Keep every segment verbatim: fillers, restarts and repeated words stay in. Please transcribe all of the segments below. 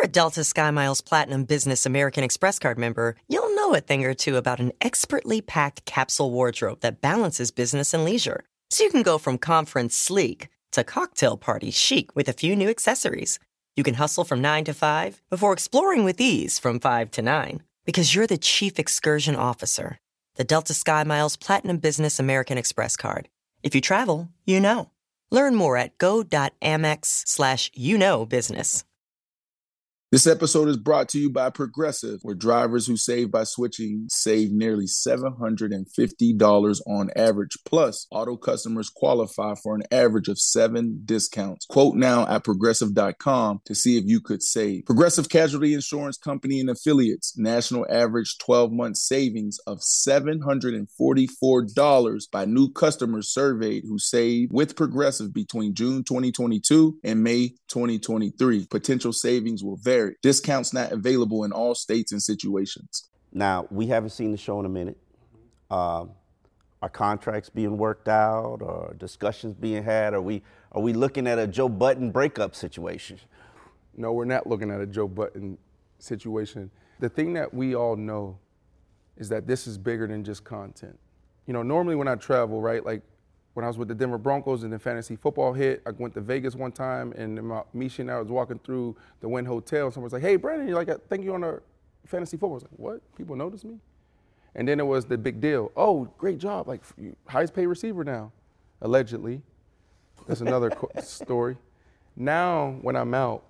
a Delta SkyMiles Platinum Business American Express card member, you'll know a thing or two about an expertly packed capsule wardrobe that balances business and leisure. So you can go from conference sleek to cocktail party chic with a few new accessories. You can hustle from nine to five before exploring with ease from five to nine. Because you're the chief excursion officer. The Delta SkyMiles Platinum Business American Express card. If you travel, you know. Learn more at go.amex slash you know business. This episode is brought to you by Progressive, where drivers who save by switching save nearly seven hundred fifty dollars on average. Plus, auto customers qualify for an average of seven discounts. Quote now at progressive dot com to see if you could save. Progressive Casualty Insurance Company and Affiliates. National average twelve-month savings of seven hundred forty-four dollars by new customers surveyed who saved with Progressive between June twenty twenty-two and May twenty twenty-three. Potential savings will vary. Discounts not available in all states and situations. Now, we haven't seen the show in a minute. Um, are contracts being worked out or discussions being had? Are we are we looking at a Joe Budden breakup situation? No, we're not looking at a Joe Budden situation. The thing that we all know is that this is bigger than just content. You know, normally when I travel, right, like when I was with the Denver Broncos and then fantasy football hit, I went to Vegas one time, and my, Misha and I was walking through the Wynn Hotel, and someone was like, hey, Brandon, you're like, I think you're on a fantasy football. I was like, what? People notice me? And then it was the big deal. Oh, great job. Like, highest paid receiver now, allegedly. That's another co- story. Now, when I'm out,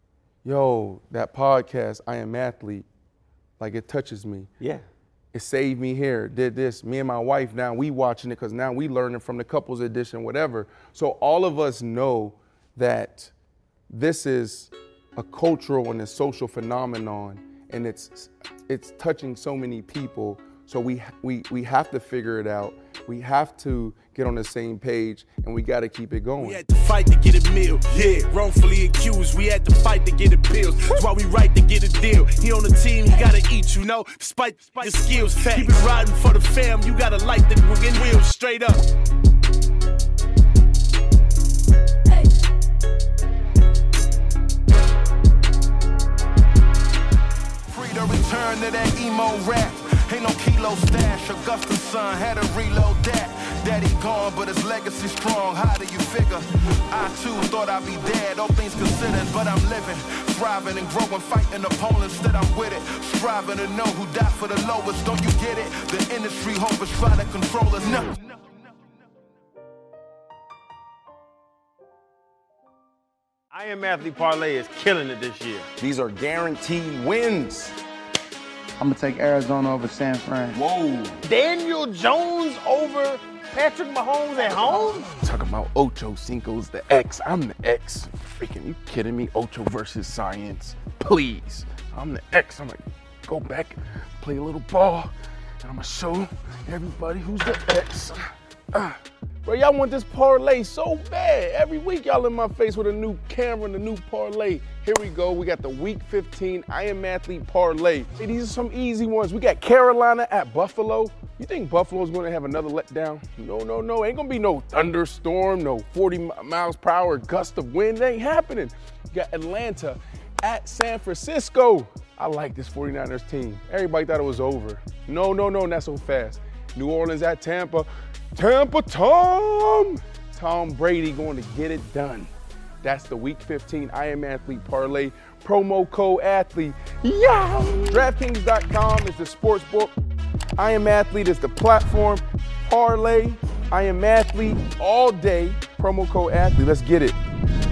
yo, that podcast, I Am Athlete, like, it touches me. Yeah. It saved me here, did this. Me and my wife, now we watching it because now we learning from the couples edition, whatever. So all of us know that this is a cultural and a social phenomenon, and it's it's touching so many people. So we we we have to figure it out. We have to get on the same page, and we got to keep it going. We had to fight to get a meal, yeah. Wrongfully accused, we had to fight to get a pill. That's why we right to get a deal. He on the team, he gotta eat, you know. Despite, despite the skills, keep it riding for the fam. You gotta light the wheels straight up. Free to return to that emo rap. Ain't no kilo stash, Augusta's son had to reload that. Daddy gone, but his legacy strong, how do you figure? I too thought I'd be dead, all things considered, but I'm living, thriving and growing, fighting opponents that I'm with it. Striving to know who died for the lowest, don't you get it? The industry hope is trying to control us, no. I Am Athlete Parlay is killing it this year. These are guaranteed wins. I'm going to take Arizona over San Fran. Whoa. Daniel Jones over Patrick Mahomes at home? Talking about Ocho Cinco's the X. I'm the X. Freaking, you kidding me? Ocho versus science. Please. I'm the X. I'm like, go back, play a little ball, and I'm going to show everybody who's the X. Uh, bro, y'all want this parlay so bad. Every week y'all in my face with a new camera and a new parlay. Here we go. We got the week fifteen I Am Athlete parlay. Hey, these are some easy ones. We got Carolina at Buffalo. You think Buffalo's going to have another letdown? No, no, no. Ain't going to be no thunderstorm, no forty miles per hour gust of wind. It ain't happening. You got Atlanta at San Francisco. I like this 49ers team. Everybody thought it was over. No, no, no, not so fast. New Orleans at Tampa. Tampa Tom! Tom Brady going to get it done. That's the week fifteen I Am Athlete parlay. Promo code athlete. Yeah! DraftKings dot com is the sports book. I Am Athlete is the platform. Parlay. I Am Athlete all day. Promo code athlete. Let's get it.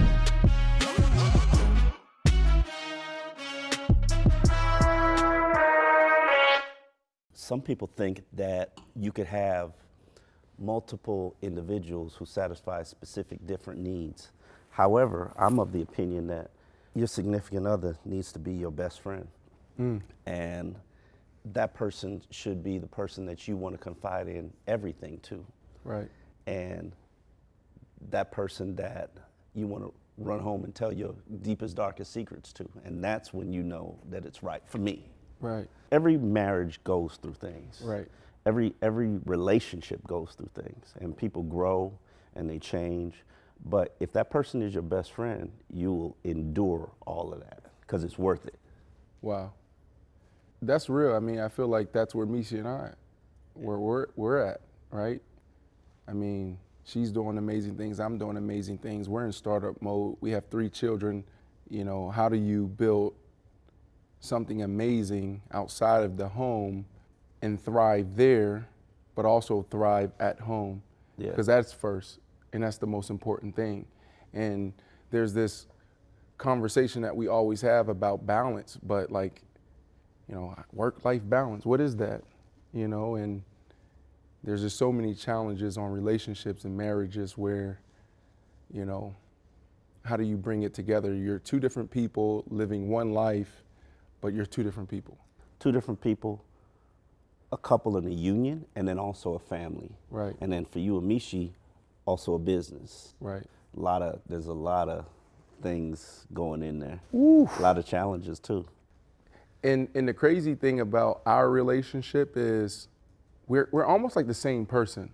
Some people think that you could have multiple individuals who satisfy specific different needs. However, I'm of the opinion that your significant other needs to be your best friend. Mm. And that person should be the person that you want to confide in everything to. Right. And that person that you want to run home and tell your deepest, darkest secrets to. And that's when you know that it's right for me. Right. Every marriage goes through things. Right. Every every relationship goes through things, and people grow and they change. But if that person is your best friend, you will endure all of that because it's worth it. Wow. That's real. I mean, I feel like that's where Misha and I, where we're, we're at, right? I mean, she's doing amazing things. I'm doing amazing things. We're in startup mode. We have three children. You know, how do you build something amazing outside of the home and thrive there, but also thrive at home? Yeah. Because that's first, and that's the most important thing. And there's this conversation that we always have about balance, but like, you know, work-life balance, what is that? You know, and there's just so many challenges on relationships and marriages where, you know, how do you bring it together? You're two different people living one life, but you're two different people. Two different people, a couple in a union, and then also a family. Right. And then for you and Mishi, also a business. Right. A lot of, there's a lot of things going in there. Oof. A lot of challenges too. And and the crazy thing about our relationship is we're we're almost like the same person.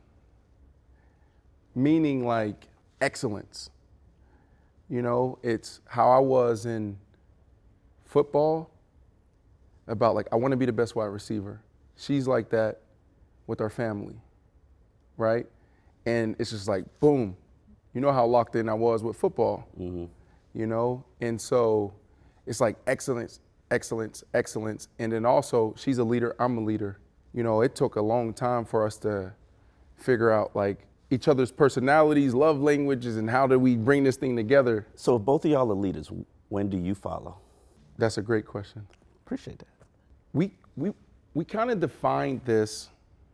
Meaning like excellence. You know, it's how I was in football about like, I want to be the best wide receiver. She's like that with our family, right? And it's just like, boom. You know how locked in I was with football, mm-hmm. you know? And so it's like excellence, excellence, excellence. And then also she's a leader, I'm a leader. You know, it took a long time for us to figure out like each other's personalities, love languages, and how do we bring this thing together. So if both of y'all are leaders, when do you follow? That's a great question. Appreciate that. We we we kind of defined this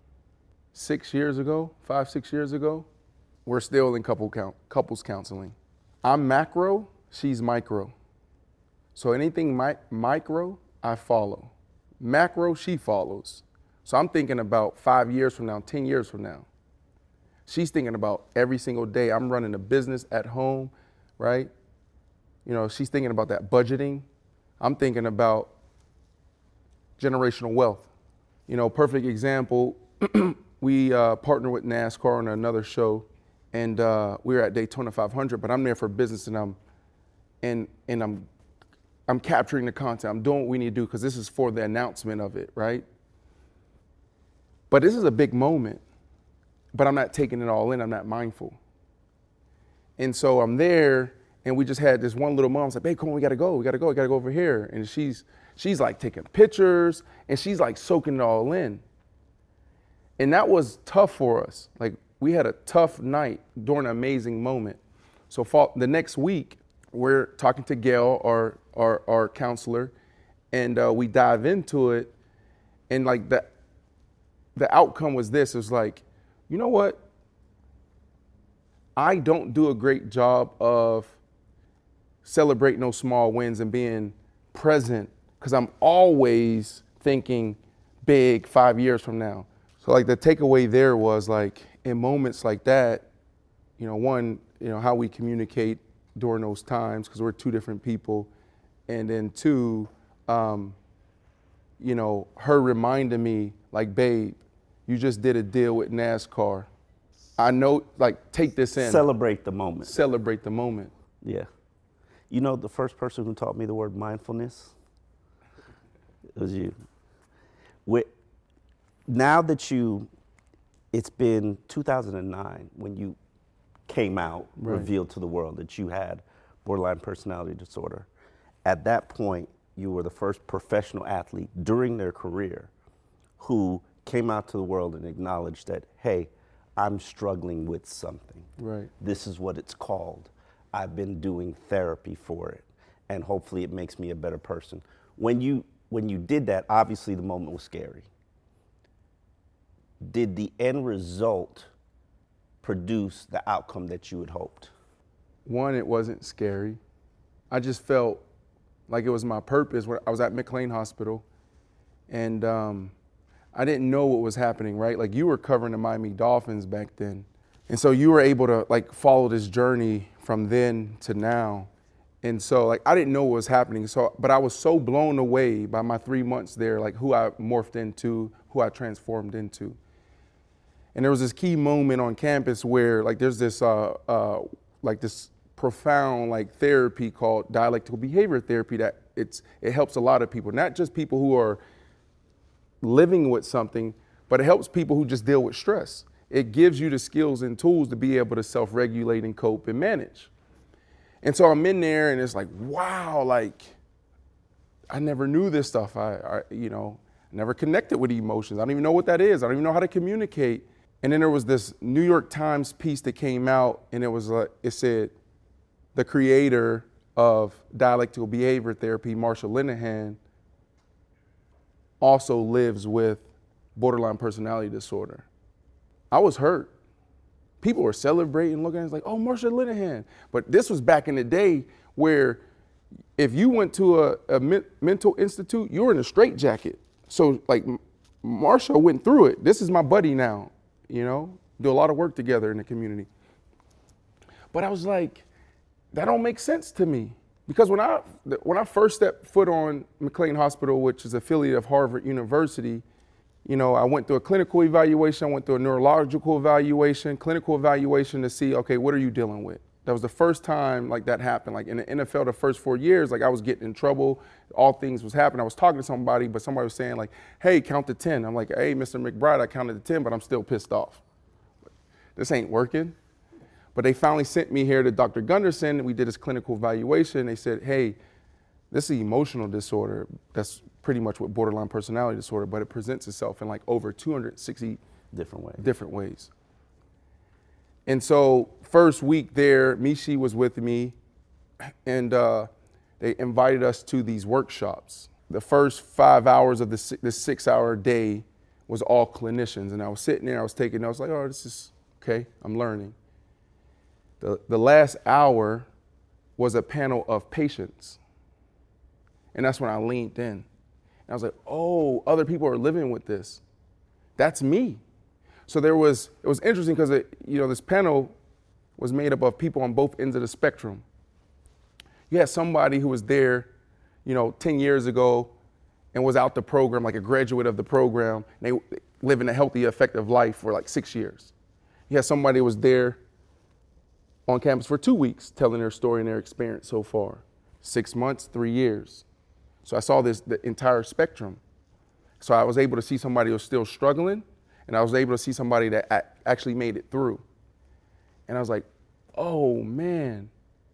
six years ago, five, six years ago. We're still in couple count, couples counseling. I'm macro, she's micro. So anything mi- micro, I follow. Macro, she follows. So I'm thinking about five years from now, ten years from now. She's thinking about every single day. I'm running a business at home, right? You know, she's thinking about that budgeting. I'm thinking about generational wealth. You know, perfect example, we uh, partner with NASCAR on another show, and uh, we were at Daytona five hundred, but I'm there for business, and I'm and and I'm I'm capturing the content. I'm doing what we need to do because this is for the announcement of it, right? But this is a big moment, but I'm not taking it all in. I'm not mindful. And so I'm there, and we just had this one little mom. I was like, babe, come on, we gotta go. We gotta go. We gotta go over here. And she's she's like taking pictures, and she's like soaking it all in. And that was tough for us. Like, we had a tough night during an amazing moment. So for the next week, we're talking to Gail, our our, our counselor, and uh, we dive into it, and like the the outcome was this. It was like, you know what? I don't do a great job of celebrating those small wins and being present because I'm always thinking big five years from now. So like the takeaway there was like in moments like that, you know, one, you know, how we communicate during those times because we're two different people. And then two, um, you know, her reminding me like, babe, you just did a deal with NASCAR. I know, like, take this in. Celebrate the moment. Celebrate the moment. Yeah. You know, the first person who taught me the word mindfulness, it was you. With, now that you, it's been two thousand nine when you came out, right. revealed to the world that you had borderline personality disorder. At that point, you were the first professional athlete during their career who came out to the world and acknowledged that, hey, I'm struggling with something. Right. This is what it's called. I've been doing therapy for it, and hopefully it makes me a better person. When you when you did that, obviously the moment was scary. Did the end result produce the outcome that you had hoped? One, it wasn't scary. I just felt like it was my purpose. I was at McLean Hospital, and um, I didn't know what was happening, right? Like, you were covering the Miami Dolphins back then. And so you were able to like follow this journey from then to now. And so like, I didn't know what was happening. So, but I was so blown away by my three months there, like who I morphed into, who I transformed into. And there was this key moment on campus where like, there's this, uh, uh, like this profound like therapy called dialectical behavior therapy that it's it helps a lot of people, not just people who are living with something, but it helps people who just deal with stress. It gives you the skills and tools to be able to self-regulate and cope and manage. And so I'm in there and it's like, wow, like I never knew this stuff. I, I you know, never connected with emotions. I don't even know what that is. I don't even know how to communicate. And then there was this New York Times piece that came out, and it was like, it said, the creator of dialectical behavior therapy, Marsha Linehan, also lives with borderline personality disorder. I was hurt. People were celebrating, looking at it like, oh, Marsha Linehan. But this was back in the day where if you went to a, a men- mental institute, you were in a straitjacket. So like Marsha went through it. This is my buddy now, you know, do a lot of work together in the community. But I was like, that don't make sense to me. Because when I when I first stepped foot on McLean Hospital, which is affiliate of Harvard University, you know, I went through a clinical evaluation, I went through a neurological evaluation, clinical evaluation to see, okay, what are you dealing with? That was the first time like that happened. Like in the N F L, the first four years, like I was getting in trouble, all things was happening. I was talking to somebody, but somebody was saying like, hey, count to ten. I'm like, hey, Mister McBride, I counted to ten, but I'm still pissed off. This ain't working. But they finally sent me here to Doctor Gunderson, and we did his clinical evaluation. They said, hey, this is an emotional disorder. That's pretty much what borderline personality disorder, but it presents itself in like over two hundred sixty different ways. Different ways. And so first week there, Mishi was with me, and uh, they invited us to these workshops. The first five hours of the, the six-hour day was all clinicians, and I was sitting there, I was taking notes, like, oh, this is okay, I'm learning. The, the last hour was a panel of patients. And that's when I leaned in. And I was like, oh, other people are living with this. That's me. So there was, it was interesting because, you know, this panel was made up of people on both ends of the spectrum. You had somebody who was there, you know, ten years ago and was out the program, like a graduate of the program. And they living a healthy, effective life for like six years. You had somebody who was there on campus for two weeks, telling their story and their experience so far. Six months, three years. So I saw this, the entire spectrum. So I was able to see somebody who was still struggling, and I was able to see somebody that a- actually made it through. And I was like, oh man,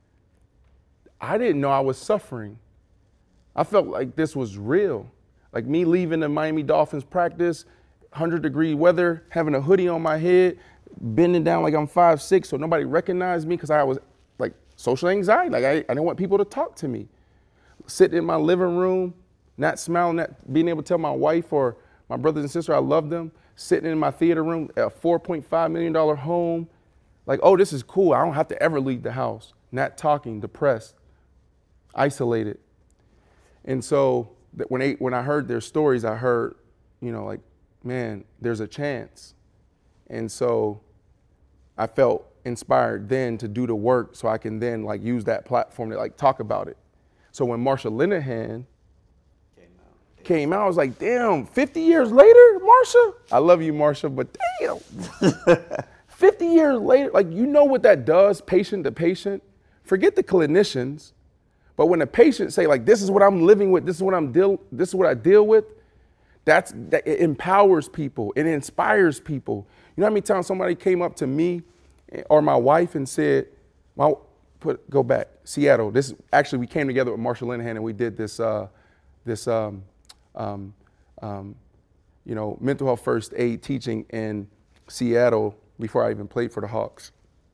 I didn't know I was suffering. I felt like this was real. Like me leaving the Miami Dolphins practice, one hundred degree weather, having a hoodie on my head, bending down like I'm five six, so nobody recognized me because I was like social anxiety. Like I, I didn't want people to talk to me. Sitting in my living room, not smiling, not being able to tell my wife or my brothers and sisters I love them. Sitting in my theater room at a four point five million dollars home. Like, oh, this is cool. I don't have to ever leave the house. Not talking, depressed, isolated. And so that when, they, when I heard their stories, I heard, you know, like, man, there's a chance. And so I felt inspired then to do the work so I can then like use that platform to like talk about it. So when Marsha Linehan came out, came out, I was like, damn, fifty years later, Marsha? I love you, Marsha, but damn. fifty years later, like you know what that does, patient to patient? Forget the clinicians, but when the patient say like, this is what I'm living with, this is what I'm deal, this is what I deal with, that's, that it empowers people, it inspires people. You know how many times somebody came up to me or my wife and said, "Well, put go back Seattle." This actually we came together with Marsha Linehan and we did this uh, this um, um, um, you know mental health first aid teaching in Seattle before I even played for the Hawks.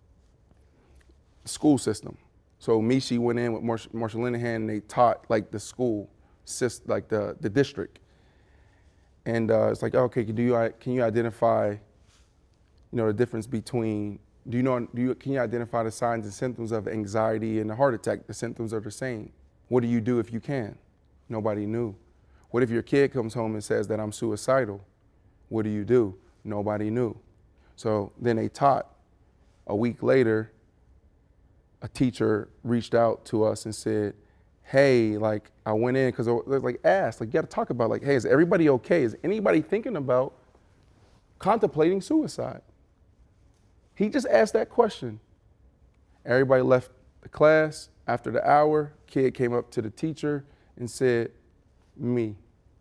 School system. So Mishi went in with Marsha, Marsha Linehan and they taught like the school, like the the district. And uh, it's like, okay, do you can you identify? You know, the difference between, do you know, do you, can you identify the signs and symptoms of anxiety and a heart attack? The symptoms are the same. What do you do if you can? Nobody knew. What if your kid comes home and says that I'm suicidal? What do you do? Nobody knew. So then they taught. A week later, a teacher reached out to us and said, hey, like I went in, because I was like asked, like you gotta talk about like, hey, is everybody okay? Is anybody thinking about contemplating suicide? He just asked that question. Everybody left the class. After the hour, kid came up to the teacher and said, me.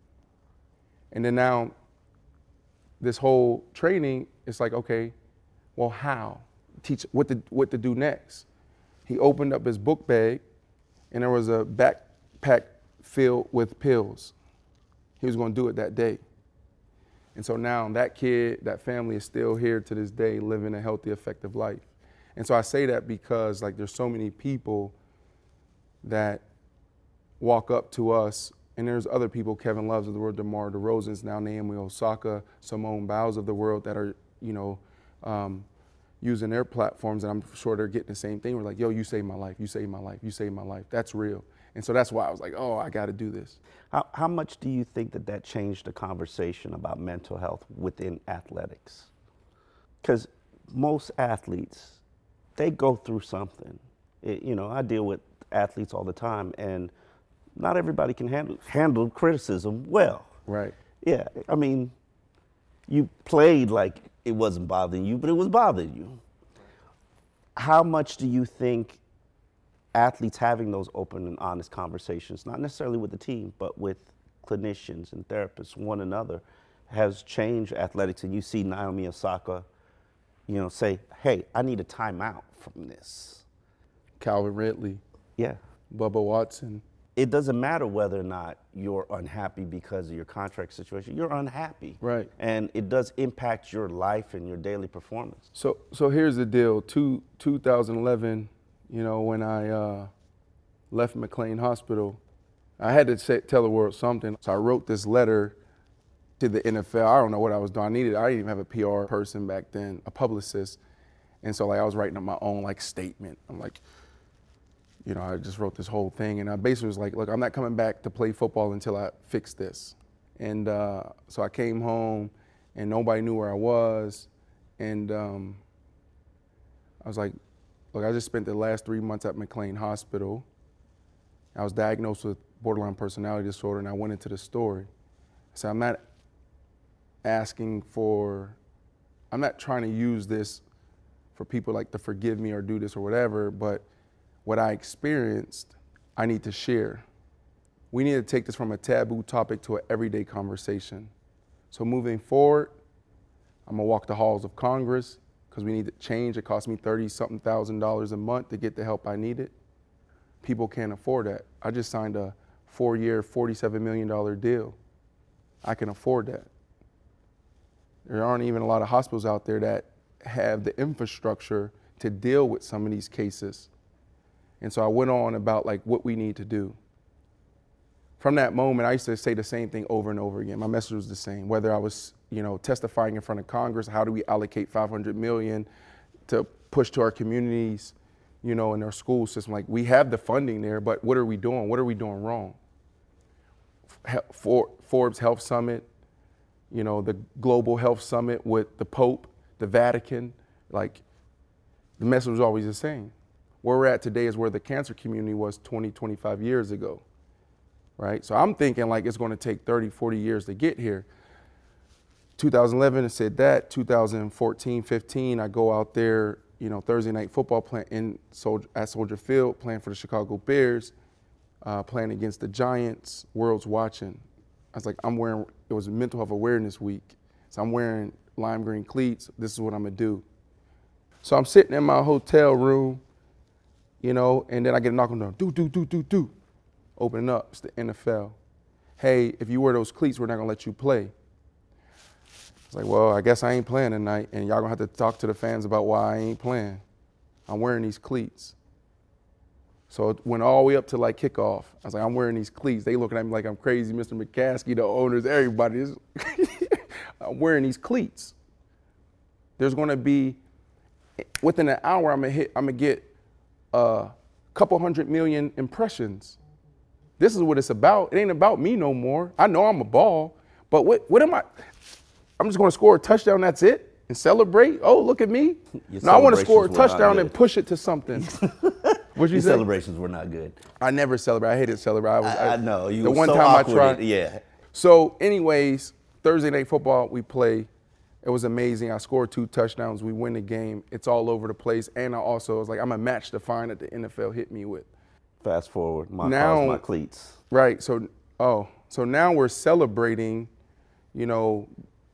And then now, this whole training, it's like, okay, well, how? Teach what to, what to do next. He opened up his book bag, and there was a backpack filled with pills. He was gonna do it that day. And so now that kid, that family is still here to this day living a healthy, effective life. And so I say that because like there's so many people that walk up to us, and there's other people, Kevin Loves of the world, DeMar DeRozan's, now Naomi Osaka, Simone Biles of the world that are, you know, um, using their platforms, and I'm sure they're getting the same thing. We're like, yo, you saved my life, you saved my life, you saved my life. That's real. And so that's why I was like, oh, I got to do this. How, how much do you think that that changed the conversation about mental health within athletics? Because most athletes, they go through something. It, you know, I deal with athletes all the time, and not everybody can handle handle criticism well. Right. Yeah, I mean, you played like it wasn't bothering you, but it was bothering you. How much do you think athletes having those open and honest conversations, not necessarily with the team, but with clinicians and therapists, one another, has changed athletics? And you see Naomi Osaka, you know, say, hey, I need a timeout from this. Calvin Ridley. Yeah. Bubba Watson. It doesn't matter whether or not you're unhappy because of your contract situation. You're unhappy. Right. And it does impact your life and your daily performance. So so here's the deal. Two, two thousand eleven, you know, when I uh, left McLean Hospital, I had to say, tell the world something. So I wrote this letter to the N F L. I don't know what I was doing. I needed, I didn't even have a P R person back then, a publicist. And so like I was writing up my own like statement. I'm like, you know, I just wrote this whole thing, and I basically was like, look, I'm not coming back to play football until I fix this. And uh, so I came home, and nobody knew where I was. And um, I was like, look, I just spent the last three months at McLean Hospital. I was diagnosed with borderline personality disorder, and I went into the story. I said, I'm not asking for, I'm not trying to use this for people like to forgive me or do this or whatever, but what I experienced, I need to share. We need to take this from a taboo topic to an everyday conversation. So moving forward, I'm gonna walk the halls of Congress because we need to change. It cost me thirty something thousand dollars a month to get the help I needed. People can't afford that. I just signed a four year, forty-seven million dollars deal. I can afford that. There aren't even a lot of hospitals out there that have the infrastructure to deal with some of these cases. And so I went on about like what we need to do. From that moment, I used to say the same thing over and over again. My message was the same. Whether I was, you know, testifying in front of Congress, how do we allocate five hundred million to push to our communities, you know, in our school system? Like we have the funding there, but what are we doing? What are we doing wrong? For Forbes Health Summit, you know, the Global Health Summit with the Pope, the Vatican, like the message was always the same. Where we're at today is where the cancer community was twenty, twenty-five years ago, right? So I'm thinking like it's gonna take thirty, forty years to get here. two thousand eleven, I said that. two thousand fourteen, fifteen, I go out there, you know, Thursday night football playing in Soldier, at Soldier Field, playing for the Chicago Bears, uh, playing against the Giants, world's watching. I was like, I'm wearing, it was Mental Health Awareness Week. So I'm wearing lime green cleats. This is what I'm gonna do. So I'm sitting in my hotel room, you know, and then I get a knock on the door, do, do, do, do, do. Opening up, it's the N F L. Hey, if you wear those cleats, we're not gonna let you play. It's like, well, I guess I ain't playing tonight, and y'all gonna have to talk to the fans about why I ain't playing. I'm wearing these cleats. So it went all the way up to like kickoff. I was like, I'm wearing these cleats. They looking at me like I'm crazy, Mister McCaskey, the owners, everybody. I'm wearing these cleats. There's gonna be, within an hour, I'm gonna hit, I'm gonna get a couple hundred million impressions. This is what it's about. It ain't about me no more. I know I'm a ball, but what what am I? I'm just gonna score a touchdown, that's it? And celebrate? Oh, look at me. Your no, I wanna score a celebrations were not touchdown good. and push it to something. What'd you Your say? celebrations were not good. I never celebrate. I hated celebrate. I, was, I, I know. You the were one so time I awkward. tried. Yeah. So anyways, Thursday night football, we play. It was amazing. I scored two touchdowns. We win the game. It's all over the place. And I also was like, I'm a match to find that the N F L hit me with. Fast forward, my Now- cars, my cleats. Right. So, oh, so now we're celebrating, you know,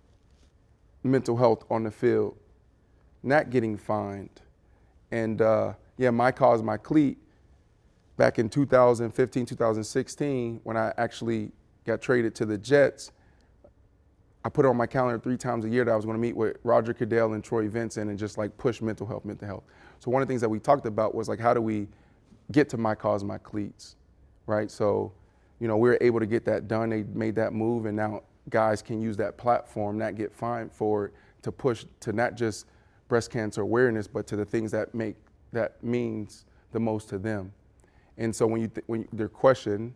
mental health on the field, not getting fined. And uh, yeah, My Cause, My Cleat, back in two thousand fifteen, two thousand sixteen, when I actually got traded to the Jets, I put it on my calendar three times a year that I was going to meet with Roger Goodell and Troy Vincent and just like push mental health, mental health. So one of the things that we talked about was like, how do we get to My Cause, My Cleats, right? So, you know, we were able to get that done. They made that move, and now guys can use that platform, not get fined for it, to push to not just breast cancer awareness, but to the things that make, that means the most to them. And so when you, th- when their question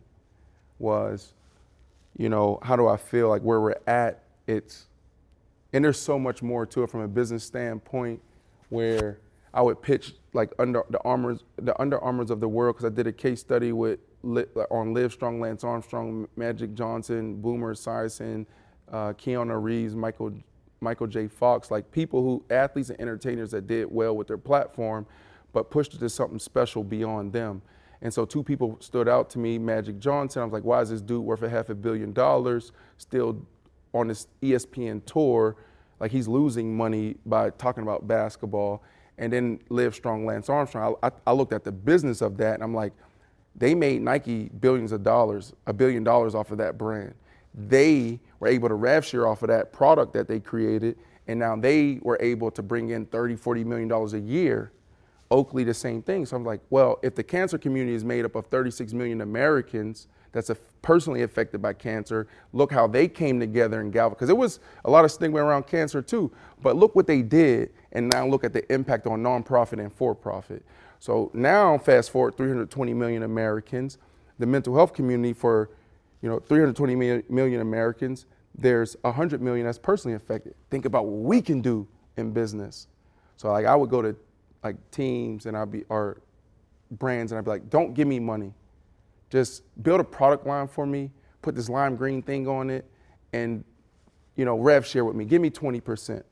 was, you know, how do I feel like where we're at? It's, and there's so much more to it from a business standpoint, where I would pitch like under the Armours, the Under Armours of the world, because I did a case study with on Livestrong, Lance Armstrong, Magic Johnson, Boomer Esiason, uh, Keanu Reeves, Michael Michael J. Fox, like people who, athletes and entertainers that did well with their platform, but pushed it to something special beyond them. And so two people stood out to me, Magic Johnson. I was like, why is this dude worth a half a billion dollars still on this E S P N tour? Like, he's losing money by talking about basketball. And then Livestrong, Lance Armstrong, I, I, I looked at the business of that, and I'm like, they made Nike billions of dollars, a billion dollars off of that brand. They were able to rev share off of that product that they created, and now they were able to bring in thirty, forty million dollars a year. Oakley, the same thing. So I'm like, well, if the cancer community is made up of thirty-six million Americans that's a, personally affected by cancer, look how they came together in Galveston. Because there was a lot of stigma around cancer too, but look what they did, and now look at the impact on nonprofit and for-profit. So now, fast forward, three hundred twenty million Americans, the mental health community for, you know, three hundred twenty million Americans, there's one hundred million that's personally affected. Think about what we can do in business. So like, I would go to like teams and I'd be, or brands, and I'd be like, don't give me money. Just build a product line for me, put this lime green thing on it, and, you know, rev share with me. Give me twenty percent,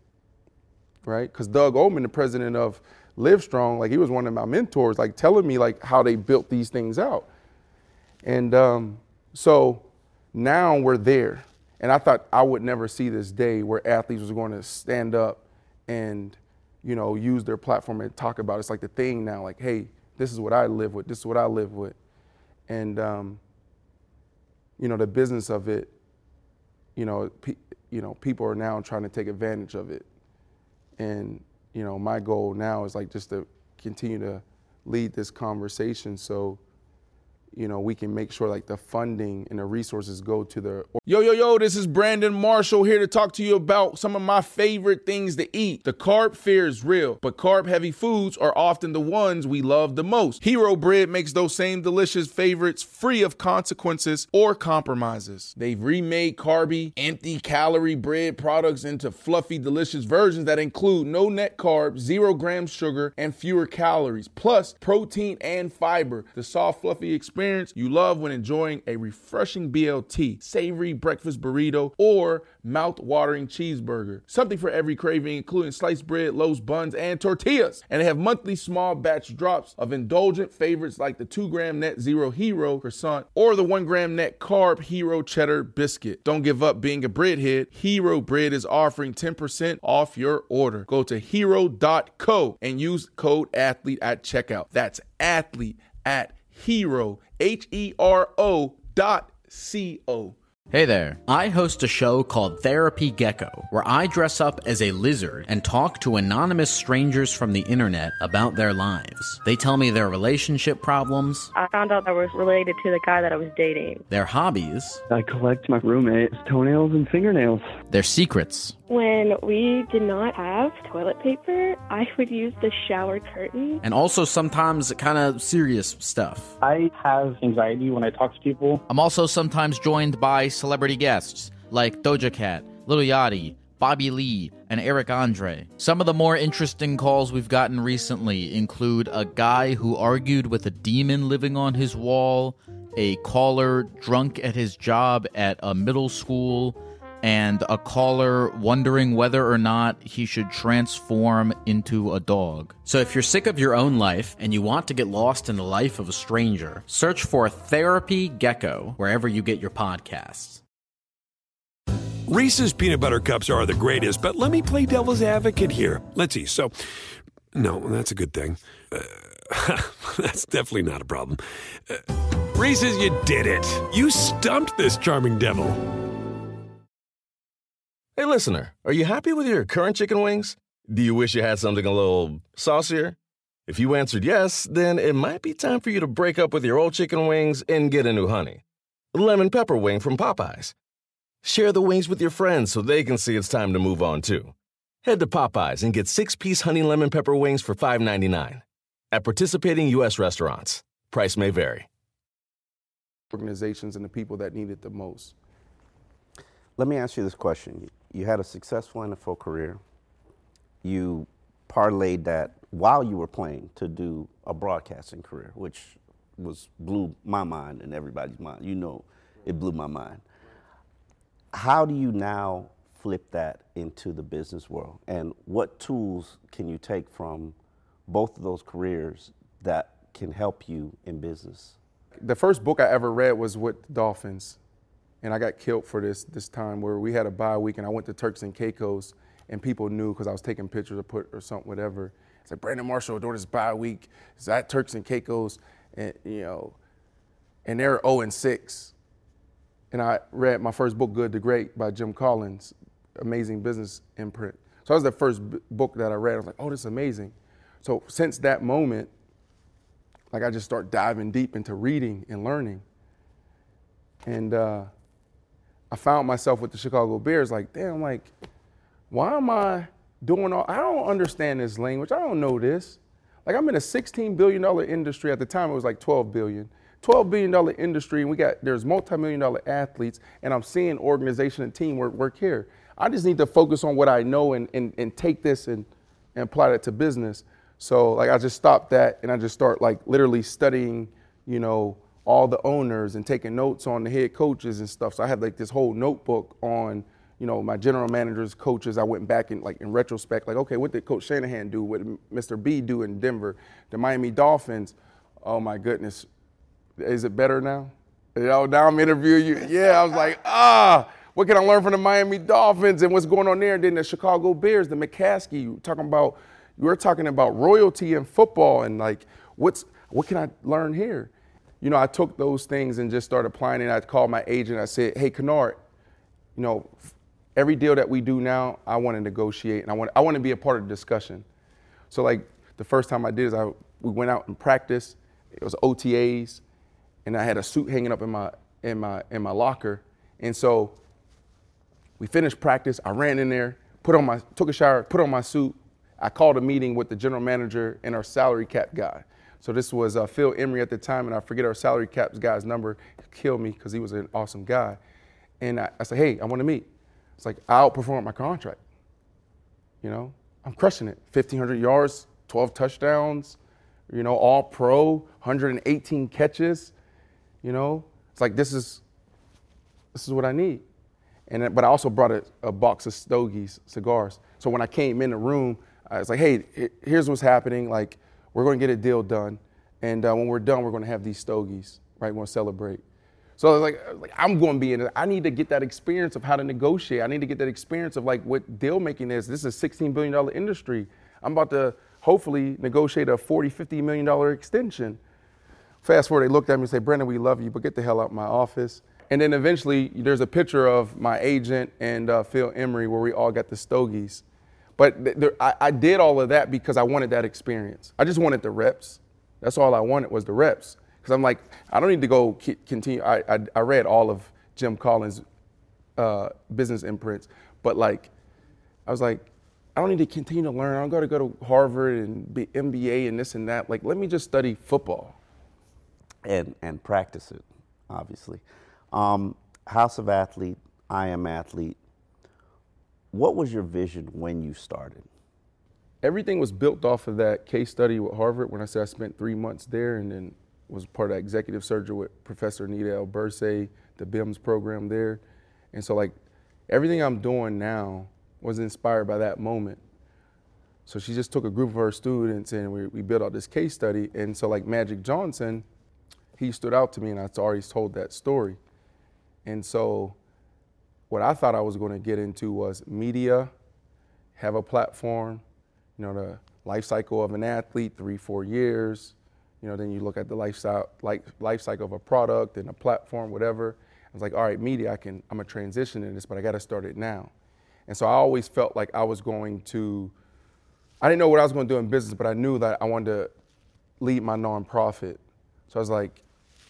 right? Because Doug Oldman, the president of Livestrong, like, he was one of my mentors, like telling me like how they built these things out. And um, so now we're there. And I thought I would never see this day where athletes was going to stand up and, you know, use their platform and talk about it. It's like the thing now, like, hey, this is what I live with. This is what I live with. And, um, you know, the business of it, you know, pe- you know, people are now trying to take advantage of it. And, you know, my goal now is like just to continue to lead this conversation so, you know, we can make sure like the funding and the resources go to the... Yo, yo, yo, this is Brandon Marshall here to talk to you about some of my favorite things to eat. The carb fear is real, but carb-heavy foods are often the ones we love the most. Hero Bread makes those same delicious favorites free of consequences or compromises. They've remade carby, empty-calorie bread products into fluffy, delicious versions that include no net carbs, zero grams sugar, and fewer calories, plus protein and fiber. The soft, fluffy experience you love when enjoying a refreshing B L T, savory breakfast burrito, or mouth-watering cheeseburger. Something for every craving, including sliced bread, loaves, buns, and tortillas. And they have monthly small batch drops of indulgent favorites like the two gram net zero Hero croissant or the one gram net carb Hero cheddar biscuit. Don't give up being a breadhead. Hero Bread is offering ten percent off your order. Go to hero dot co and use code ATHLETE at checkout. That's athlete at hero, H E R O dot C O. Hey there. I host a show called Therapy Gecko, where I dress up as a lizard and talk to anonymous strangers from the internet about their lives. They tell me their relationship problems. I found out I was related to the guy that I was dating. Their hobbies. I collect my roommate's toenails and fingernails. Their secrets. When we did not have toilet paper, I would use the shower curtain. And also sometimes kind of serious stuff. I have anxiety when I talk to people. I'm also sometimes joined by celebrity guests like Doja Cat, Lil Yachty, Bobby Lee, and Eric Andre. Some of the more interesting calls we've gotten recently include a guy who argued with a demon living on his wall, a caller drunk at his job at a middle school, and a caller wondering whether or not he should transform into a dog. So if you're sick of your own life and you want to get lost in the life of a stranger, search for Therapy Gecko wherever you get your podcasts. Reese's peanut butter cups are the greatest, but let me play devil's advocate here. Let's see. So, no, that's a good thing. Uh, that's definitely not a problem. Uh, Reese's, you did it. You stumped this charming devil. Hey, listener, are you happy with your current chicken wings? Do you wish you had something a little saucier? If you answered yes, then it might be time for you to break up with your old chicken wings and get a new honey. Lemon pepper wing from Popeyes. Share the wings with your friends so they can see it's time to move on, too. Head to Popeyes and get six-piece honey lemon pepper wings for five ninety-nine. At participating U S restaurants. Price may vary. Organizations and the people that need it the most. Let me ask you this question. You had a successful N F L career. You parlayed that while you were playing to do a broadcasting career, which was blew my mind and everybody's mind. You know, it blew my mind. How do you now flip that into the business world? And what tools can you take from both of those careers that can help you in business? The first book I ever read was with the Dolphins. And I got killed for this this time where we had a bye week and I went to Turks and Caicos and people knew because I was taking pictures or put or something, whatever. It's like, Brandon Marshall during this bye week is at Turks and Caicos, and you know, and they're oh and six. And I read my first book, Good to Great, by Jim Collins, amazing business imprint. So that was the first b- book that I read. I was like, oh, this is amazing. So since that moment, like I just start diving deep into reading and learning. And uh, I found myself with the Chicago Bears like, damn, like, why am I doing all, I don't understand this language. I don't know this. Like I'm in a sixteen billion dollars industry. At the time it was like twelve billion dollars. twelve billion dollars industry, and we got, there's multi-million dollar athletes, and I'm seeing organization and teamwork work here. I just need to focus on what I know and, and, and take this and, and apply that to business. So like I just stopped that and I just start like literally studying, you know, all the owners and taking notes on the head coaches and stuff. So I had like this whole notebook on, you know, my general managers, coaches. I went back and like in retrospect, like, okay, what did Coach Shanahan do? What did Mister B do in Denver? The Miami Dolphins, oh my goodness. Is it better now? You know, now I'm interviewing you. Yeah, I was like, ah, what can I learn from the Miami Dolphins and what's going on there? And then the Chicago Bears, the McCaskey, talking about, we're talking about royalty in football and like, what's what can I learn here? You know, I took those things and just started applying it. I called my agent. I said, hey, Kennard, you know, every deal that we do now, I want to negotiate and I want I want to be a part of the discussion. So like the first time I did is I we went out and practiced. It was O T As. And I had a suit hanging up in my in my in my locker. And so we finished practice. I ran in there, put on my took a shower, put on my suit. I called a meeting with the general manager and our salary cap guy. So this was uh, Phil Emery at the time, and I forget our salary cap guy's number. He killed me because he was an awesome guy. And I, I said, hey, I want to meet. It's like I outperformed my contract. You know, I'm crushing it. fifteen hundred yards, twelve touchdowns. You know, all pro, one hundred eighteen catches. You know, it's like, this is, this is what I need. And then, but I also brought a, a box of Stogies, cigars. So when I came in the room, I was like, hey, here's what's happening. Like, we're going to get a deal done. And uh, when we're done, we're going to have these Stogies, right? We're going to celebrate. So I was like, like, I'm going to be in it. I need to get that experience of how to negotiate. I need to get that experience of like what deal making is. This is a sixteen billion dollars industry. I'm about to hopefully negotiate a forty, fifty million dollars extension. Fast forward, they looked at me and said, Brandon, we love you, but get the hell out of my office. And then eventually there's a picture of my agent and uh, Phil Emery where we all got the Stogies. But th- there, I, I did all of that because I wanted that experience. I just wanted the reps. That's all I wanted was the reps. Because I'm like, I don't need to go k- continue. I, I, I read all of Jim Collins' uh, business imprints, but like, I was like, I don't need to continue to learn. I don't got to go to Harvard and be M B A and this and that. Like, let me just study football. And and practice it, obviously. Um, House of Athlete, I Am Athlete. What was your vision when you started? Everything was built off of that case study with Harvard when I said I spent three months there and then was part of that executive surgery with Professor Nita El Bersay, the B I M S program there. And so like everything I'm doing now was inspired by that moment. So she just took a group of her students and we, we built out this case study. And so like Magic Johnson, he stood out to me and I already told that story. And so what I thought I was going to get into was media, have a platform, you know, the life cycle of an athlete, three, four years. You know, then you look at the lifestyle, like life cycle of a product and a platform, whatever. I was like, all right, media, I can, I'm gonna transition in this, but I got to start it now. And so I always felt like I was going to, I didn't know what I was going to do in business, but I knew that I wanted to lead my nonprofit. So I was like,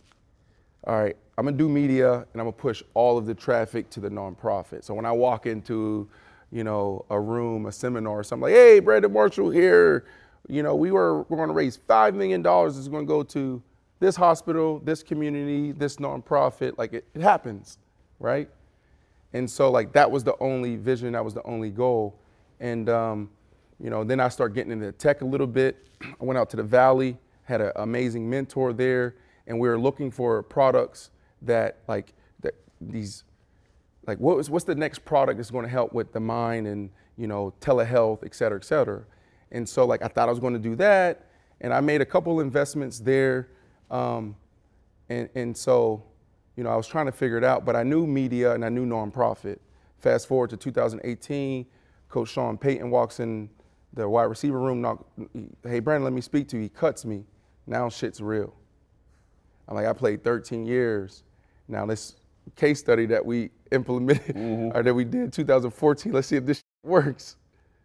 all right, I'm gonna do media and I'm gonna push all of the traffic to the nonprofit. So when I walk into, you know, a room, a seminar or something, like, hey, Brandon Marshall here, you know, we were, we're gonna raise five million dollars. It's gonna go to this hospital, this community, this nonprofit. Like it, it happens, right? And so like that was the only vision, that was the only goal. And, um, you know, then I started getting into tech a little bit. I went out to the Valley, had an amazing mentor there, and we were looking for products that like that these, like what was, what's the next product that's going to help with the mind and, you know, telehealth, et cetera, et cetera. And so like I thought I was going to do that, and I made a couple investments there, um, and and so, you know, I was trying to figure it out, but I knew media and I knew nonprofit. Fast forward to two thousand eighteen, Coach Sean Payton walks in the wide receiver room, knock, hey, Brandon, let me speak to you. He cuts me. Now shit's real. I'm like, I played thirteen years. Now this case study that we implemented, mm-hmm. or that we did in two thousand fourteen, let's see if this shit works.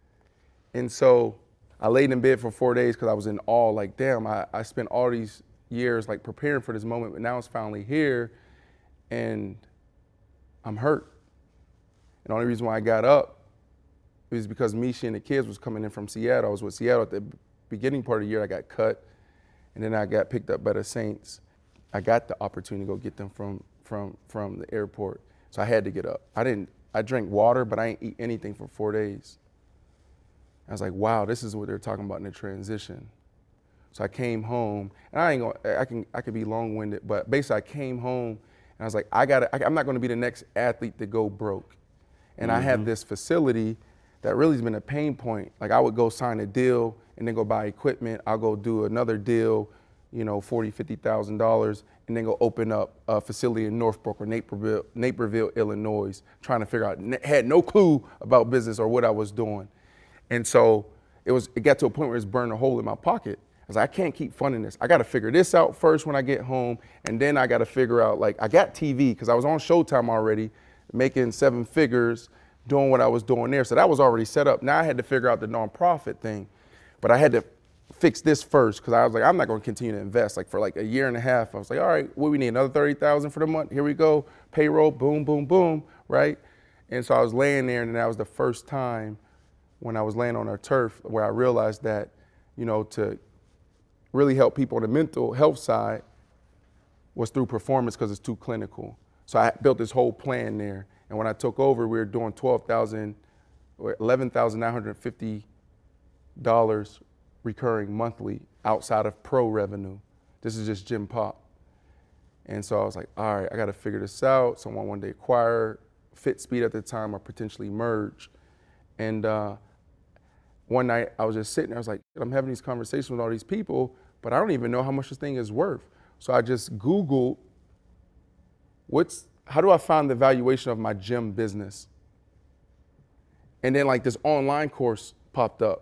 And so I laid in bed for four days because I was in awe, like, damn, I, I spent all these years like preparing for this moment, but now it's finally here, and I'm hurt. And the only reason why I got up is because Misha and the kids was coming in from Seattle. I was with Seattle at the beginning part of the year. I got cut, and then I got picked up by the Saints. I got the opportunity to go get them from from from the airport, so I had to get up. I didn't. I drank water, but I didn't eat anything for four days. I was like, wow, this is what they're talking about in the transition. So I came home, and I ain't gonna. I can I could be long-winded, but basically I came home, and I was like, I got. I'm not going to be the next athlete to go broke, and mm-hmm. I have this facility that really has been a pain point. Like I would go sign a deal and then go buy equipment. I'll go do another deal, you know, forty, fifty thousand dollars, and then go open up a facility in Northbrook or Naperville, Naperville, Illinois, trying to figure out, had no clue about business or what I was doing. And so it was, it got to a point where it's burned a hole in my pocket. I was like, I can't keep funding this. I got to figure this out first when I get home, and then I got to figure out, like, I got T V because I was on Showtime already, making seven figures, doing what I was doing there. So that was already set up. Now I had to figure out the nonprofit thing, but I had to fix this first because I was like, I'm not going to continue to invest. Like for like a year and a half, I was like, all right, what we need, another thirty thousand for the month? Here we go, payroll, boom, boom, boom, right? And so I was laying there, and that was the first time when I was laying on our turf where I realized that, you know, to really help people on the mental health side was through performance because it's too clinical. So I built this whole plan there. And when I took over, we were doing twelve thousand or eleven thousand nine hundred fifty dollars recurring monthly outside of pro revenue. This is just gym pop. And so I was like, all right, I got to figure this out. Someone wanted to acquire Fitspeed at the time or potentially merge. And uh, one night I was just sitting there, I was like, I'm having these conversations with all these people, but I don't even know how much this thing is worth. So I just Googled, what's, how do I find the valuation of my gym business? And then like this online course popped up.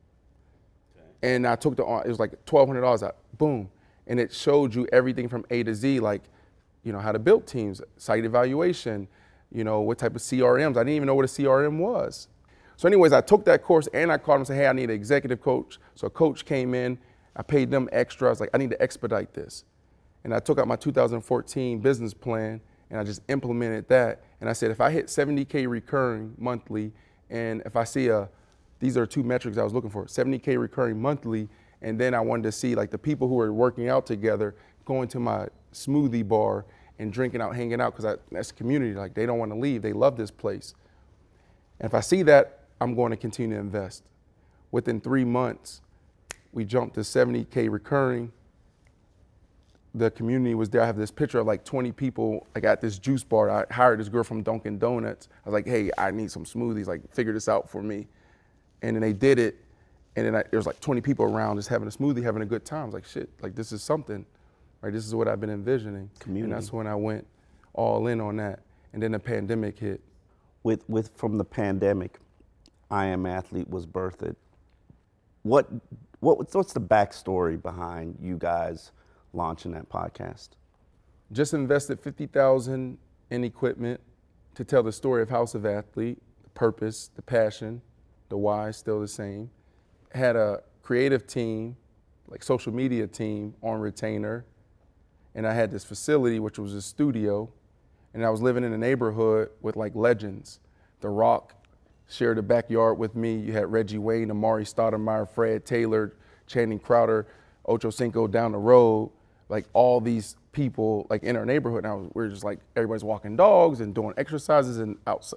Okay. And I took the, it was like twelve hundred dollars, I, boom. And it showed you everything from A to Z, like, you know, how to build teams, site evaluation, you know, what type of C R Ms. I didn't even know what a C R M was. So anyways, I took that course and I called him and said, hey, I need an executive coach. So a coach came in, I paid them extra. I was like, I need to expedite this. And I took out my two thousand fourteen business plan and I just implemented that. And I said, if I hit seventy K recurring monthly, and if I see a, these are two metrics I was looking for, seventy K recurring monthly, and then I wanted to see like the people who are working out together going to my smoothie bar and drinking out, hanging out, because that's community. Like they don't want to leave, they love this place. And if I see that, I'm going to continue to invest. Within three months, we jumped to seventy K recurring, the community was there. I have this picture of like twenty people, like at this juice bar. I hired this girl from Dunkin' Donuts. I was like, hey, I need some smoothies, like figure this out for me. And then they did it. And then I, there was like twenty people around just having a smoothie, having a good time. I was like, shit, like this is something, right? This is what I've been envisioning. Community. And that's when I went all in on that. And then the pandemic hit. With, with from the pandemic, I Am Athlete was birthed. What, what, what's the backstory behind you guys launching that podcast? Just invested fifty thousand dollars in equipment to tell the story of House of Athlete, the purpose, the passion, the why, still the same. Had a creative team, like social media team on retainer. And I had this facility, which was a studio. And I was living in a neighborhood with like legends. The Rock shared a backyard with me. You had Reggie Wayne, Amari Stoudemire, Fred Taylor, Channing Crowder, Ocho Cinco down the road. Like all these people like in our neighborhood. And I was, we were just like, everybody's walking dogs and doing exercises and outside.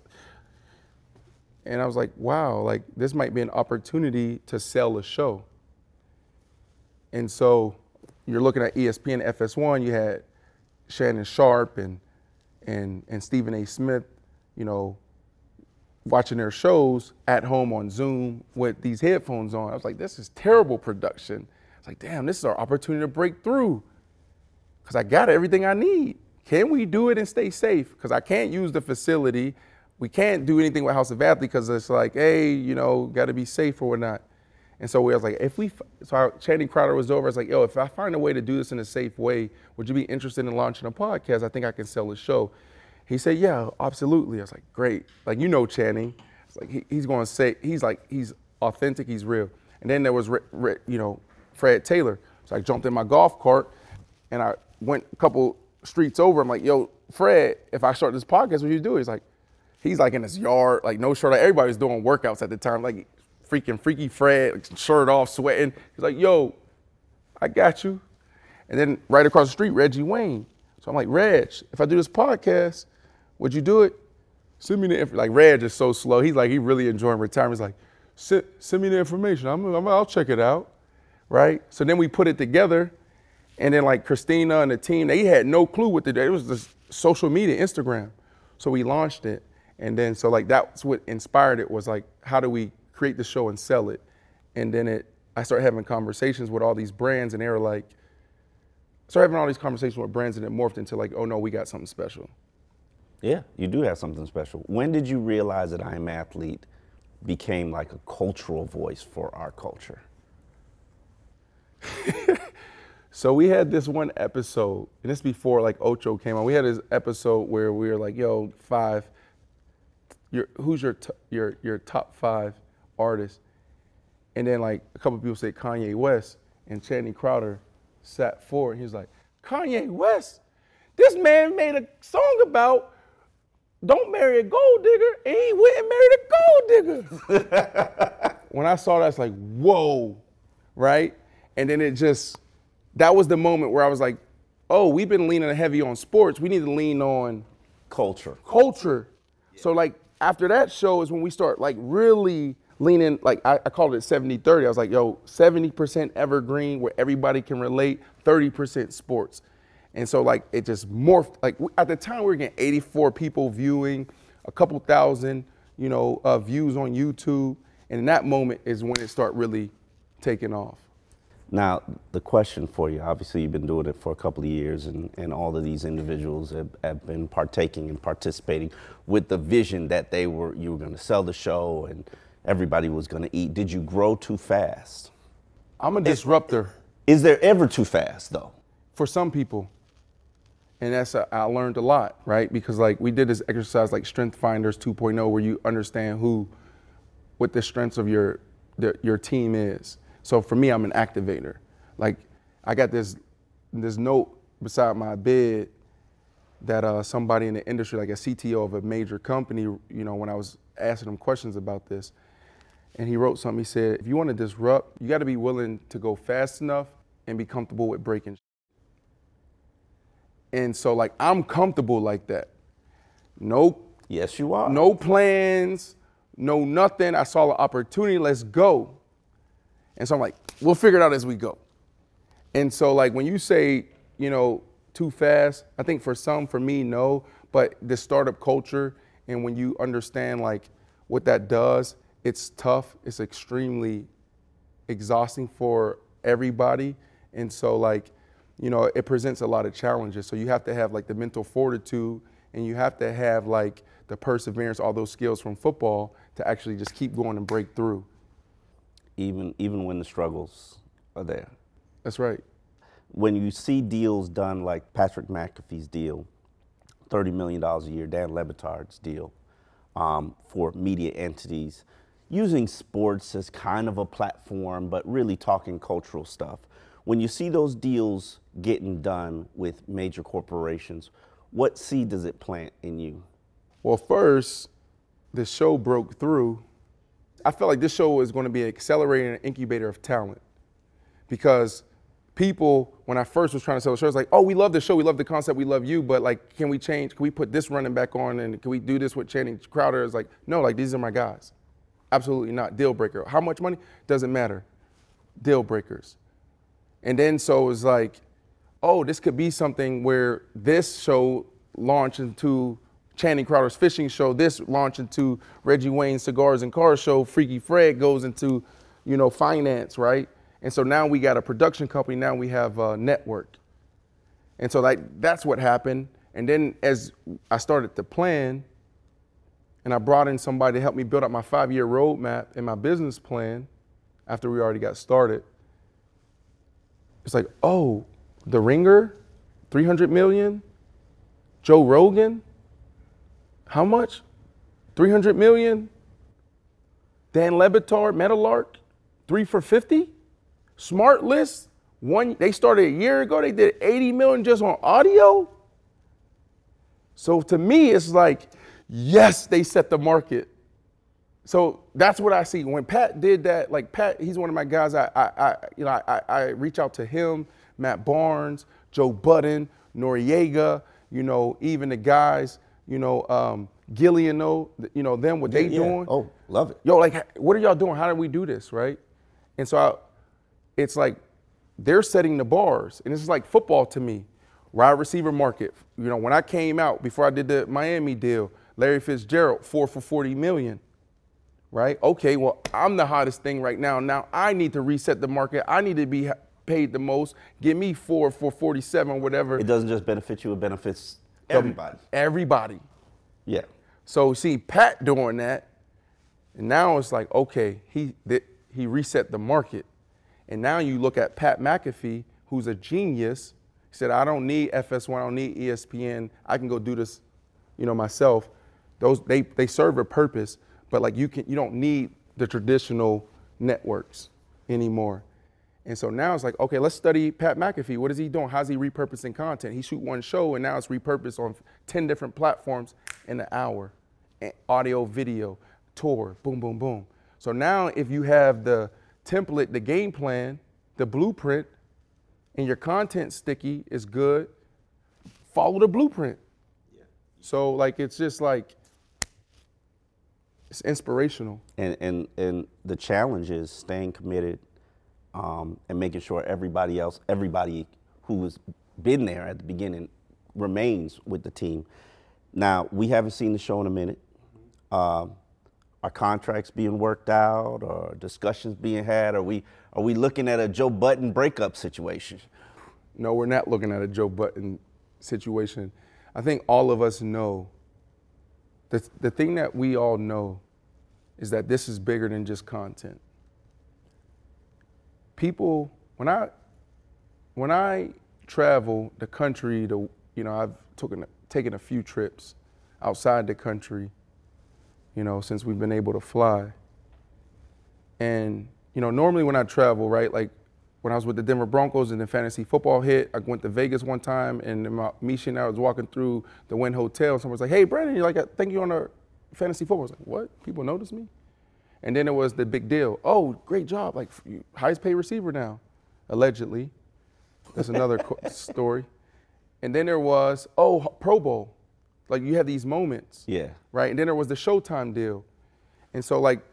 And I was like, wow, like this might be an opportunity to sell a show. And so you're looking at E S P N, F S one, you had Shannon Sharpe and and and Stephen A. Smith, you know, watching their shows at home on Zoom with these headphones on. I was like, this is terrible production. I was like, damn, this is our opportunity to break through. Because I got everything I need. Can we do it and stay safe? Because I can't use the facility. We can't do anything with House of Athlete because it's like, hey, you know, got to be safe or whatnot. And so we was like, if we, so our, Channing Crowder was over. I was like, yo, if I find a way to do this in a safe way, would you be interested in launching a podcast? I think I can sell a show. He said, yeah, absolutely. I was like, great. Like, you know, Channing. It's like, he, he's going to say, he's like, he's authentic, he's real. And then there was, you know, Fred Taylor. So I jumped in my golf cart and I went a couple streets over. I'm like, yo, Fred, if I start this podcast, what you do? He's like, he's like in his yard, like no shirt. Like everybody was doing workouts at the time, like freaking Freaky Fred, like shirt off, sweating. He's like, yo, I got you. And then right across the street, Reggie Wayne. So I'm like, Reg, if I do this podcast, would you do it? Send me the information. Like Reg is so slow. He's like, he really enjoying retirement. He's like, send, send me the information. I'm, I'm, I'll check it out, right? So then we put it together. And then like Christina and the team, they had no clue what to do. It was just social media, Instagram. So we launched it. And then, so like that's what inspired it was like, how do we create the show and sell it? And then it, I started having conversations with all these brands and they were like, I started having all these conversations with brands and it morphed into like, oh no, we got something special. Yeah, you do have something special. When did you realize that I Am Athlete became like a cultural voice for our culture? So we had this one episode, and this before like Ocho came on. We had this episode where we were like, yo, five, your, who's your t- your your top five artists? And then like a couple people said Kanye West, and Channing Crowder sat forward. He was like, Kanye West? This man made a song about don't marry a gold digger, and he went and married a gold digger. When I saw that, it's like, whoa, right? And then it just, that was the moment where I was like, oh, we've been leaning heavy on sports. We need to lean on culture. Culture. Yeah. So like after that show is when we start like really leaning, like I, I called it seventy thirty. I was like, yo, seventy percent evergreen where everybody can relate, thirty percent sports. And so like it just morphed. Like at the time we were getting eighty-four people viewing, a couple thousand, you know, uh, views on YouTube. And in that moment is when it started really taking off. Now, the question for you, obviously you've been doing it for a couple of years and, and all of these individuals have, have been partaking and participating with the vision that they were, you were gonna sell the show and everybody was gonna eat. Did you grow too fast? I'm a disruptor. Is there ever too fast though? For some people. And that's, a, I learned a lot, right? Because like we did this exercise like Strength Finders two point oh where you understand who, what the strengths of your, the, your team is. So for me, I'm an activator. Like I got this this note beside my bed that uh, somebody in the industry, like a C T O of a major company, you know, when I was asking him questions about this, and he wrote something, he said, if you want to disrupt, you got to be willing to go fast enough and be comfortable with breaking. And so like, I'm comfortable like that. No. Yes, you are. No plans, no nothing. I saw an opportunity, let's go. And so I'm like, we'll figure it out as we go. And so like when you say you know, too fast? I think for some, for me, no. But the startup culture, and when you understand like what that does, it's tough. It's extremely exhausting for everybody. And so like, you know, it presents a lot of challenges. So you have to have like the mental fortitude, and you have to have like the perseverance, all those skills from football to actually just keep going and break through. Even even when the struggles are there. That's right. When you see deals done like Patrick McAfee's deal, thirty million dollars a year, Dan Le Batard's deal, um, for media entities, using sports as kind of a platform, but really talking cultural stuff. When you see those deals getting done with major corporations, what seed does it plant in you? Well, first, the show broke through. I felt like this show was going to be an accelerator and incubator of talent, because people, when I first was trying to sell the show, it's like, oh, we love the show, we love the concept, we love you, but like, can we change? Can we put this running back on, and can we do this with Channing Crowder? It's like, no, like these are my guys. Absolutely not. Deal breaker. How much money? Doesn't matter. Deal breakers. And then so it was like, oh, this could be something where this show launched into Channing Crowder's fishing show, this launched into Reggie Wayne's Cigars and Cars show, Freaky Fred goes into, you know, finance, right? And so now we got a production company, now we have a network. And so like that's what happened. And then as I started to plan, and I brought in somebody to help me build up my five-year roadmap and my business plan after we already got started, it's like, oh, The Ringer, three hundred million, Joe Rogan, how much? three hundred million, Dan Le Batard, Metalark, three for fifty, Smart List, one, they started a year ago, they did eighty million just on audio. So to me, it's like, yes, they set the market. So that's what I see. When Pat did that, like Pat, he's one of my guys. I, I, I you know, I, I reach out to him, Matt Barnes, Joe Budden, Noriega, you know, even the guys, you know, um, Gillian, know, you know, them, what they yeah. doing. Oh, love it. Yo, like, what are y'all doing? How do we do this, right? And so I, it's like they're setting the bars, and this is like football to me. Wide receiver market. You know, when I came out before I did the Miami deal, Larry Fitzgerald, four for forty million. Right? Okay, well, I'm the hottest thing right now. Now I need to reset the market. I need to be paid the most. Give me four for forty-seven, whatever. It doesn't just benefit you, it benefits everybody. Everybody. Yeah. So see Pat doing that, and now it's like, okay, he he reset the market. And now you look at Pat McAfee, who's a genius. He said, I don't need F S one, I don't need E S P N. I can go do this, you know, myself. Those they they serve a purpose. But like you can, you don't need the traditional networks anymore. And so now it's like, okay, let's study Pat McAfee. What is he doing? How's he repurposing content? He shoot one show and now it's repurposed on ten different platforms in an hour. Audio, video, tour, boom, boom, boom. So now if you have the template, the game plan, the blueprint, and your content sticky is good, follow the blueprint. Yeah. So like, it's just like, it's inspirational. And, and and the challenge is staying committed um, and making sure everybody else, everybody who has been there at the beginning remains with the team. Now, we haven't seen the show in a minute. Um, are contracts being worked out or discussions being had? Are we are we looking at a Joe Budden breakup situation? No, we're not looking at a Joe Budden situation. I think all of us know, the, the thing that we all know is that this is bigger than just content. People, when I when I travel the country, to, you know, I've taken, taken a few trips outside the country, you know, since we've been able to fly. And, you know, normally when I travel, right, like when I was with the Denver Broncos and then fantasy football hit, I went to Vegas one time and my, Misha and I was walking through the Wynn Hotel and someone was like, hey, Brandon, you're like, I think you're on a fantasy football. I was like, what? People notice me? And then it was the big deal. Oh, great job. Like, highest paid receiver now, allegedly. That's another co- story. And then there was, oh, Pro Bowl. Like, you have these moments. Yeah. Right? And then there was the Showtime deal. And so, like,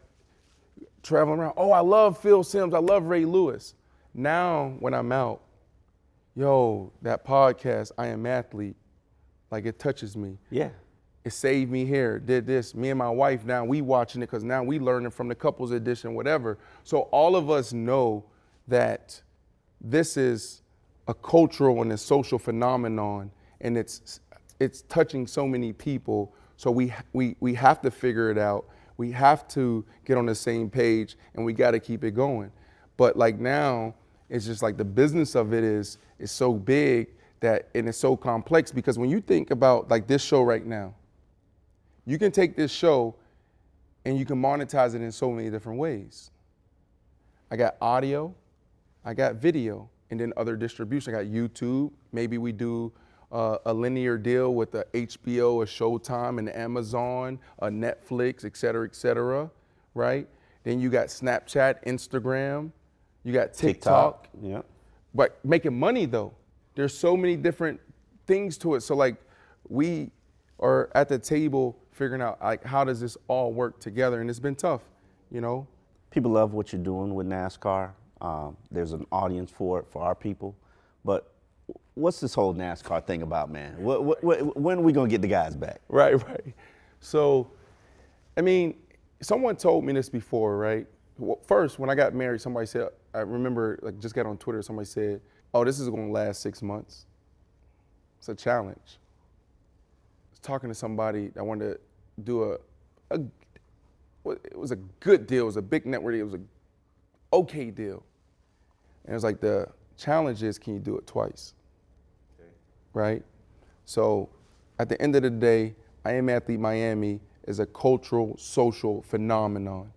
traveling around, oh, I love Phil Simms. I love Ray Lewis. Now, when I'm out, yo, that podcast, I Am Athlete, like it touches me. Yeah. It saved me here, did this. Me and my wife, now we watching it because now we learning from the couples edition, whatever. So all of us know that this is a cultural and a social phenomenon, and it's it's touching so many people. So we we we have to figure it out. We have to get on the same page, and we got to keep it going. But like now, it's just like the business of it is is so big that, and it's so complex, because when you think about like this show right now, you can take this show and you can monetize it in so many different ways. I got audio, I got video, and then other distribution. I got YouTube. Maybe we do uh, a linear deal with a H B O, a Showtime, and Amazon, a Netflix, et cetera, et cetera, right? Then you got Snapchat, Instagram, you got TikTok. TikTok, yeah. But making money though, there's so many different things to it. So like we are at the table figuring out like how does this all work together, and it's been tough, you know. People love what you're doing with NASCAR. Um, there's an audience for it, for our people. But what's this whole NASCAR thing about, man? What, what, what, when are we gonna get the guys back? Right, right. So, I mean, someone told me this before, right? Well, first, when I got married, somebody said, I remember, like, just got on Twitter, somebody said, oh, this is gonna last six months. It's a challenge. I was talking to somebody that wanted to do a, a it was a good deal, it was a big network deal, it was a okay deal. And it was like, the challenge is, can you do it twice? Okay. Right? So at the end of the day, I Am Athlete Miami is a cultural, social phenomenon.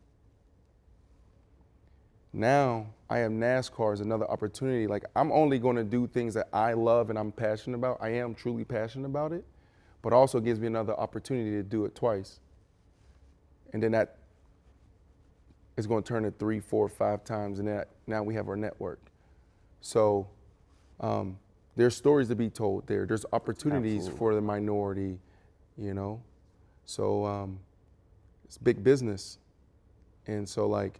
Now, I Am NASCAR is another opportunity. Like, I'm only gonna do things that I love and I'm passionate about. I am truly passionate about it, but also gives me another opportunity to do it twice. And then that is gonna turn it three, four, five times, and that now we have our network. So um, there's stories to be told there. There's opportunities Absolutely. For the minority, you know? So um, it's big business. And so like,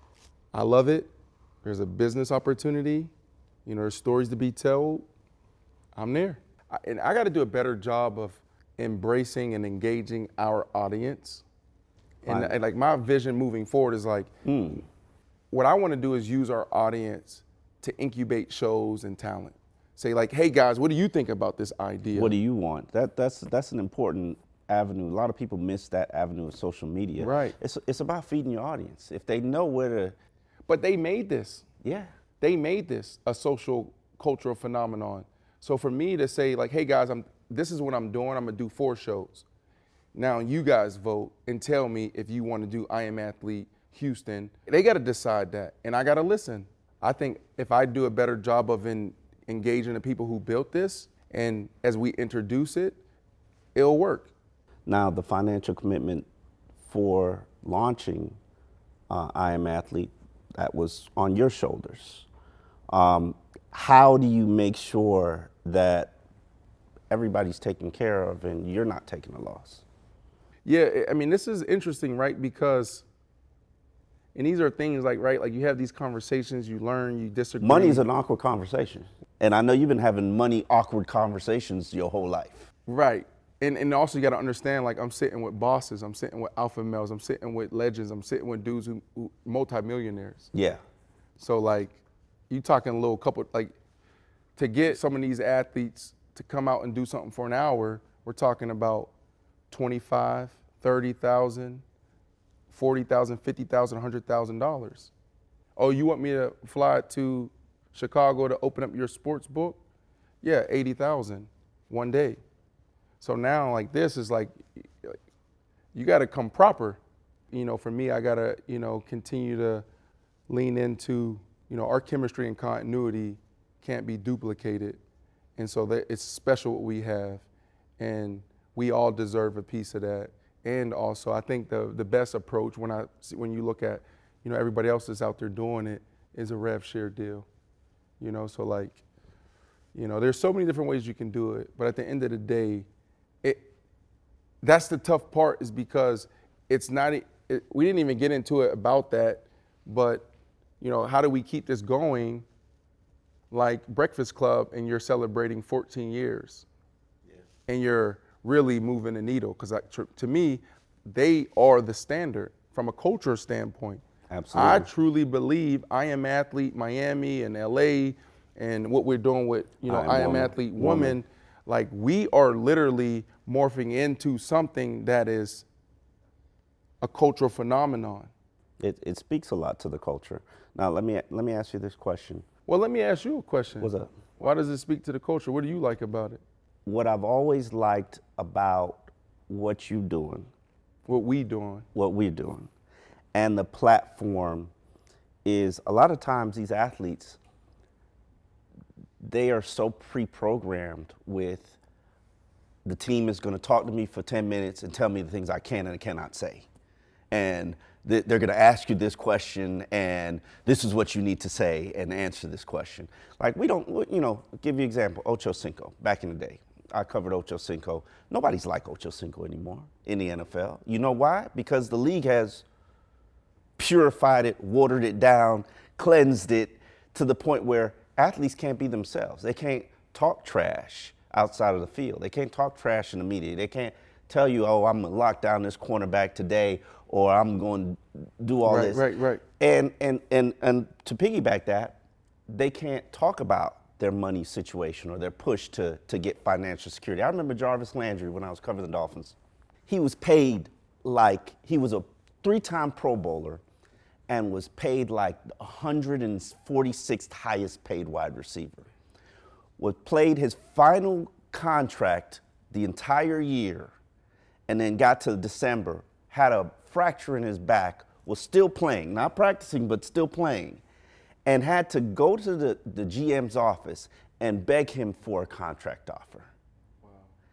I love it. There's a business opportunity. You know, there's stories to be told. I'm there. I, and I gotta do a better job of embracing and engaging our audience. And, and like my vision moving forward is like, mm. what I wanna do is use our audience to incubate shows and talent. Say like, hey guys, what do you think about this idea? What do you want? That that's that's an important avenue. A lot of people miss that avenue of social media. Right. It's it's about feeding your audience. If they know where to. But they made this. Yeah. They made this a social cultural phenomenon. So for me to say like, hey guys, I'm this is what I'm doing. I'm gonna do four shows. Now you guys vote and tell me if you want to do I Am Athlete Houston. They got to decide that, and I got to listen. I think if I do a better job of in, engaging the people who built this, and as we introduce it, it'll work. Now, the financial commitment for launching uh, I Am Athlete, that was on your shoulders. Um, how do you make sure that everybody's taken care of and you're not taking a loss? Yeah, I mean, this is interesting, right? Because, and these are things like, right, like you have these conversations, you learn, you disagree. Money's an awkward conversation. And I know you've been having money awkward conversations your whole life. Right. And and also you got to understand, like, I'm sitting with bosses, I'm sitting with alpha males, I'm sitting with legends, I'm sitting with dudes who, who multimillionaires. Yeah. So like, you talking a little couple, like, to get some of these athletes to come out and do something for an hour, we're talking about twenty-five, thirty thousand, forty thousand, fifty thousand, one hundred thousand dollars. Oh, you want me to fly to Chicago to open up your sports book? Yeah, eighty thousand one day. So now like this is like, you gotta come proper. You know, for me, I gotta, you know, continue to lean into, you know, our chemistry and continuity can't be duplicated. And so that it's special what we have. And we all deserve a piece of that. And also, I think the the best approach when I when you look at, you know, everybody else that's out there doing it is a rev share deal. You know, so like, you know, there's so many different ways you can do it. But at the end of the day, it that's the tough part, is because it's not. It, we didn't even get into it about that. But, you know, how do we keep this going like Breakfast Club and you're celebrating fourteen years, yeah. and you're really moving the needle. Because to me, they are the standard from a culture standpoint. Absolutely. I truly believe I Am Athlete Miami and L A and what we're doing with, you know, I Am, I Am Athlete Woman, woman, like we are literally morphing into something that is a cultural phenomenon. It, it speaks a lot to the culture. Now, let me let me ask you this question. Well, let me ask you a question. What's up? Why does it speak to the culture? What do you like about it? What I've always liked about what you doing. What we doing. What we doing. And the platform is, a lot of times these athletes, they are so pre-programmed with, the team is going to talk to me for ten minutes and tell me the things I can and cannot say. And th- they're going to ask you this question, and this is what you need to say and answer this question. Like, we don't, you know, I'll give you an example, Ocho Cinco, back in the day. I covered Ocho Cinco. Nobody's like Ocho Cinco anymore in the N F L. You know why? Because the league has purified it, watered it down, cleansed it to the point where athletes can't be themselves. They can't talk trash outside of the field. They can't talk trash in the media. They can't tell you, oh, I'm going to lock down this cornerback today, or I'm going to do all right, this. Right, right, And, and, and, and to piggyback that, they can't talk about their money situation or their push to, to get financial security. I remember Jarvis Landry when I was covering the Dolphins. He was paid like, he was a three-time Pro Bowler and was paid like the one hundred forty-sixth highest paid wide receiver. Was played his final contract the entire year, and then got to December, had a fracture in his back, was still playing, not practicing, but still playing, and had to go to the, the G M's office and beg him for a contract offer. Wow.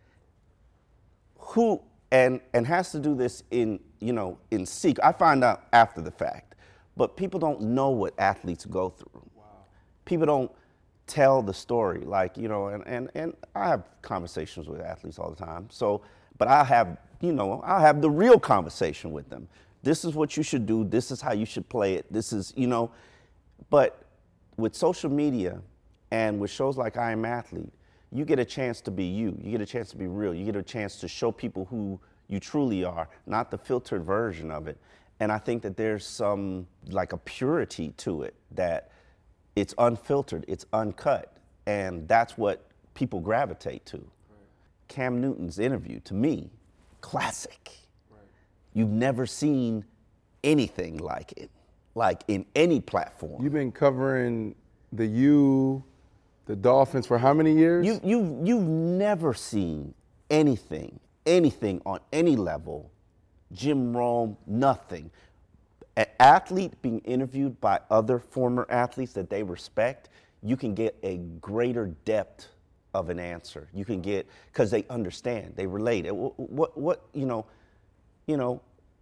Who, and, and has to do this in, you know, in secret. I find out after the fact. But people don't know what athletes go through. Wow. People don't tell the story. Like, you know, and, and, and I have conversations with athletes all the time. So, but I have, you know, I'll have the real conversation with them. This is what you should do. This is how you should play it. This is, you know, but with social media and with shows like I Am Athlete, you get a chance to be you. You get a chance to be real. You get a chance to show people who you truly are, not the filtered version of it. And I think that there's some, like a purity to it, that it's unfiltered, it's uncut, and that's what people gravitate to. Right. Cam Newton's interview, to me, classic. Right. You've never seen anything like it, like in any platform. You've been covering the U, the Dolphins for how many years? You, you, you've never seen anything, anything on any level. Jim Rome, nothing. An athlete being interviewed by other former athletes that they respect, you can get a greater depth of an answer. You can get, because they understand, they relate. What, what, what you know, you know,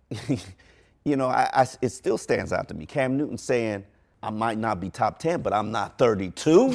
you know, I, I, it still stands out to me. Cam Newton saying, I might not be top ten, but I'm not thirty-two.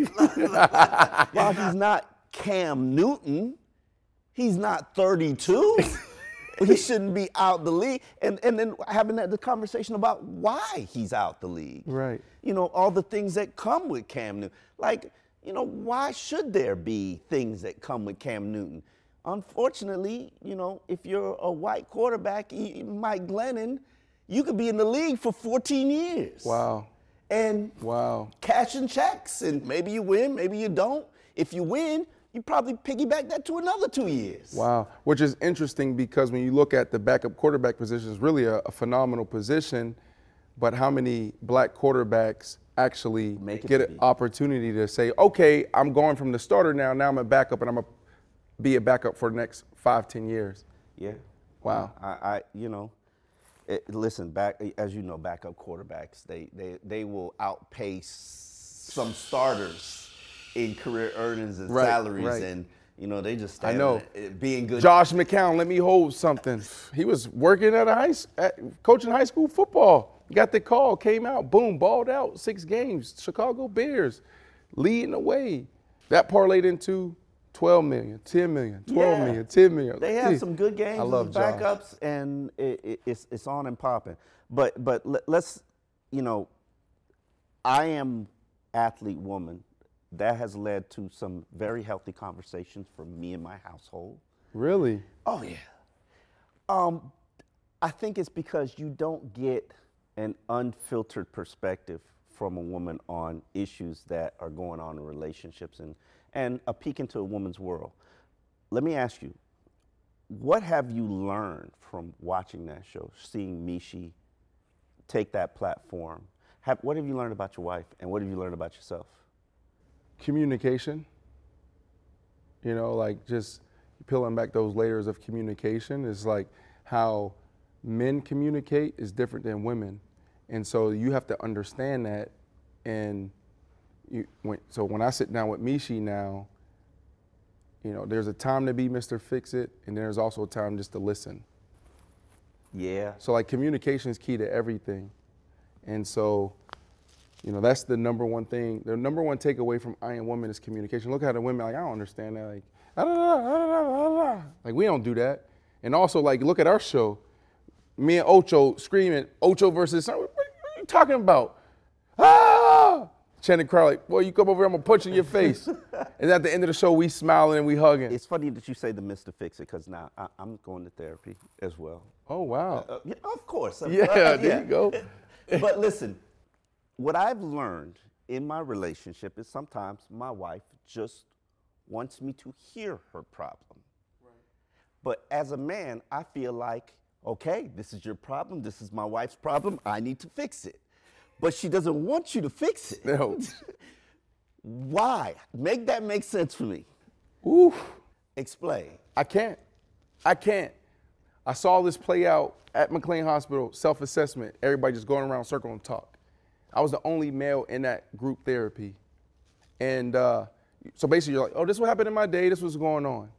While he's not Cam Newton, he's not thirty-two. He shouldn't be out the league. And and then having that, the conversation about why he's out the league. Right. You know, all the things that come with Cam Newton. Like, you know, why should there be things that come with Cam Newton? Unfortunately, you know, if you're a white quarterback, Mike Glennon, you could be in the league for fourteen years. Wow. And wow. Cashing checks, and maybe you win, maybe you don't. If you win, you probably piggyback that to another two years. Wow, which is interesting because when you look at the backup quarterback position, it's really a, a phenomenal position, but how many black quarterbacks actually get an opportunity to say, okay, I'm going from the starter now, now I'm a backup and I'm going to be a backup for the next five, ten years. Yeah. Wow. I, I you know, it, listen, back as you know, backup quarterbacks, they, they, they will outpace some starters in career earnings and right, salaries, right. and you know they just stand I know it, being good. Josh McCown, let me hold something. He was working at a high, at, coaching high school football. Got the call, came out, boom, balled out, six games. Chicago Bears leading the way. That parlayed into twelve million, ten million, twelve yeah. million, ten million. They have some good games. I love with backups, Josh. And it, it, it's it's on and popping. But but let's you know, I Am Athlete Woman that has led to some very healthy conversations for me and my household. Really? Oh, yeah. Um, I think it's because you don't get an unfiltered perspective from a woman on issues that are going on in relationships and, and a peek into a woman's world. Let me ask you, what have you learned from watching that show, seeing Mishi take that platform? Have, what have you learned about your wife, and what have you learned about yourself? Communication. You know, like just peeling back those layers of communication is like how men communicate is different than women. And so you have to understand that. And you, when, so when I sit down with Mishi now, you know, there's a time to be Mister Fix-It, and there's also a time just to listen. Yeah. So like communication is key to everything. And so, you know, that's the number one thing. The number one takeaway from I Am Woman is communication. Look at the women, like, I don't understand that. Like, ah, da, da, da, da, da, da. Like, we don't do that. And also, like, look at our show. Me and Ocho screaming, Ocho versus, what are you talking about? Ah! Channing crowd like, boy, you come over here, I'm gonna punch you in your face. And at the end of the show, we smiling and we hugging. It's funny that you say the Mister Fix-It, because now I, I'm going to therapy as well. Oh, wow. Uh, yeah, of course. Yeah, uh, there yeah. you go. But listen, what I've learned in my relationship is sometimes my wife just wants me to hear her problem. Right. But as a man, I feel like, okay, this is your problem, this is my wife's problem, I need to fix it. But she doesn't want you to fix it. No. Why? Make that make sense for me. Oof. Explain. I can't. I can't. I saw this play out at McLean Hospital, self-assessment, everybody just going around circle and talk. I was the only male in that group therapy. And uh, so basically you're like, oh, this is what happened in my day, this was going on.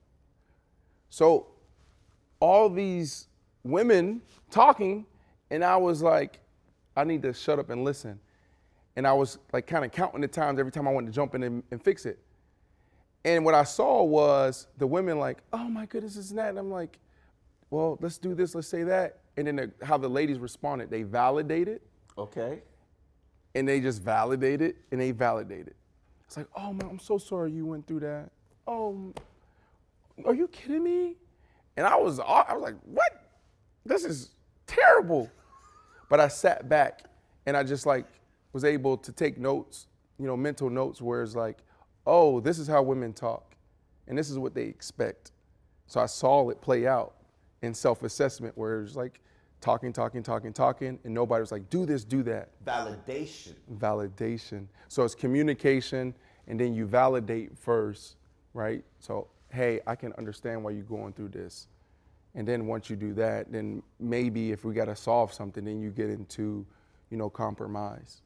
So all these women talking, and I was like, I need to shut up and listen. And I was like kind of counting the times every time I wanted to jump in and, and fix it. And what I saw was the women like, oh my goodness, this and that. And I'm like, well, let's do this, let's say that. And then the, how the ladies responded, they validated. Okay. And they just validated and they validated. It's like, oh man, I'm so sorry you went through that. Oh, are you kidding me? And I was, I was like, what? This is terrible. But I sat back and I just like was able to take notes, you know, mental notes where it's like, oh, this is how women talk and this is what they expect. So I saw it play out in self-assessment where it was like talking, talking, talking, talking, and nobody was like, do this, do that. Validation. Validation. So it's communication, and then you validate first, right? So, hey, I can understand why you're going through this. And then once you do that, then maybe if we got to solve something, then you get into, you know, compromise.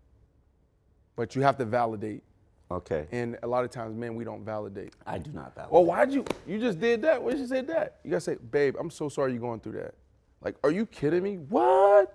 But you have to validate. Okay. And a lot of times, men, we don't validate. I do not validate. Well, why'd you, you just did that? Why did you say that? You got to say, babe, I'm so sorry you're going through that. Like, are you kidding me? What?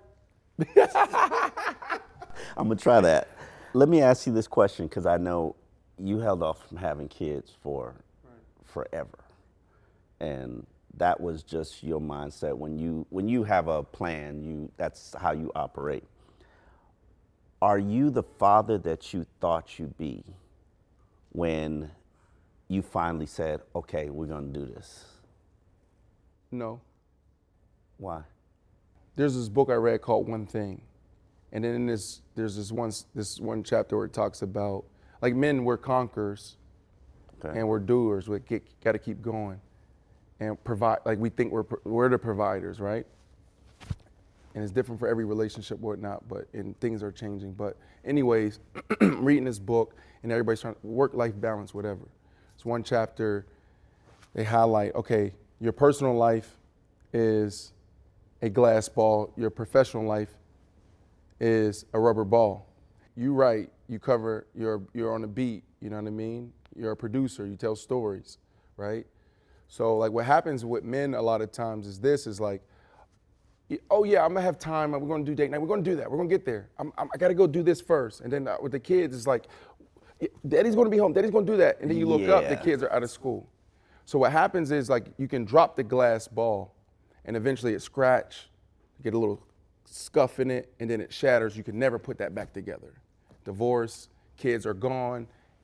I'm going to try that. Let me ask you this question, because I know you held off from having kids for right. forever. And that was just your mindset. When you when you have a plan, you that's how you operate. Are you the father that you thought you'd be when you finally said, okay, we're gonna do this? No. Why? There's this book I read called One Thing. And then in this, there's this one, this one chapter where it talks about, like men, we're conquerors okay. and we're doers. We got to keep going. And provide, like we think we're we're the providers, right? And it's different for every relationship, whatnot, but and things are changing. But anyways, reading this book and everybody's trying to work-life balance, whatever. It's one chapter, they highlight, okay, your personal life is a glass ball, your professional life is a rubber ball. You write, you cover, you're you're on a beat, you know what I mean? You're a producer, you tell stories, right? So like what happens with men a lot of times is this, is like, oh yeah, I'm gonna have time, we're gonna do date night, we're gonna do that, we're gonna get there. I'm, I'm, I gotta go do this first. And then uh, with the kids, it's like, daddy's gonna be home, daddy's gonna do that. And then you look yeah. up, the kids are out of school. So what happens is like, you can drop the glass ball and eventually it scratch, get a little scuff in it, and then it shatters. You can never put that back together. Divorce, kids are gone,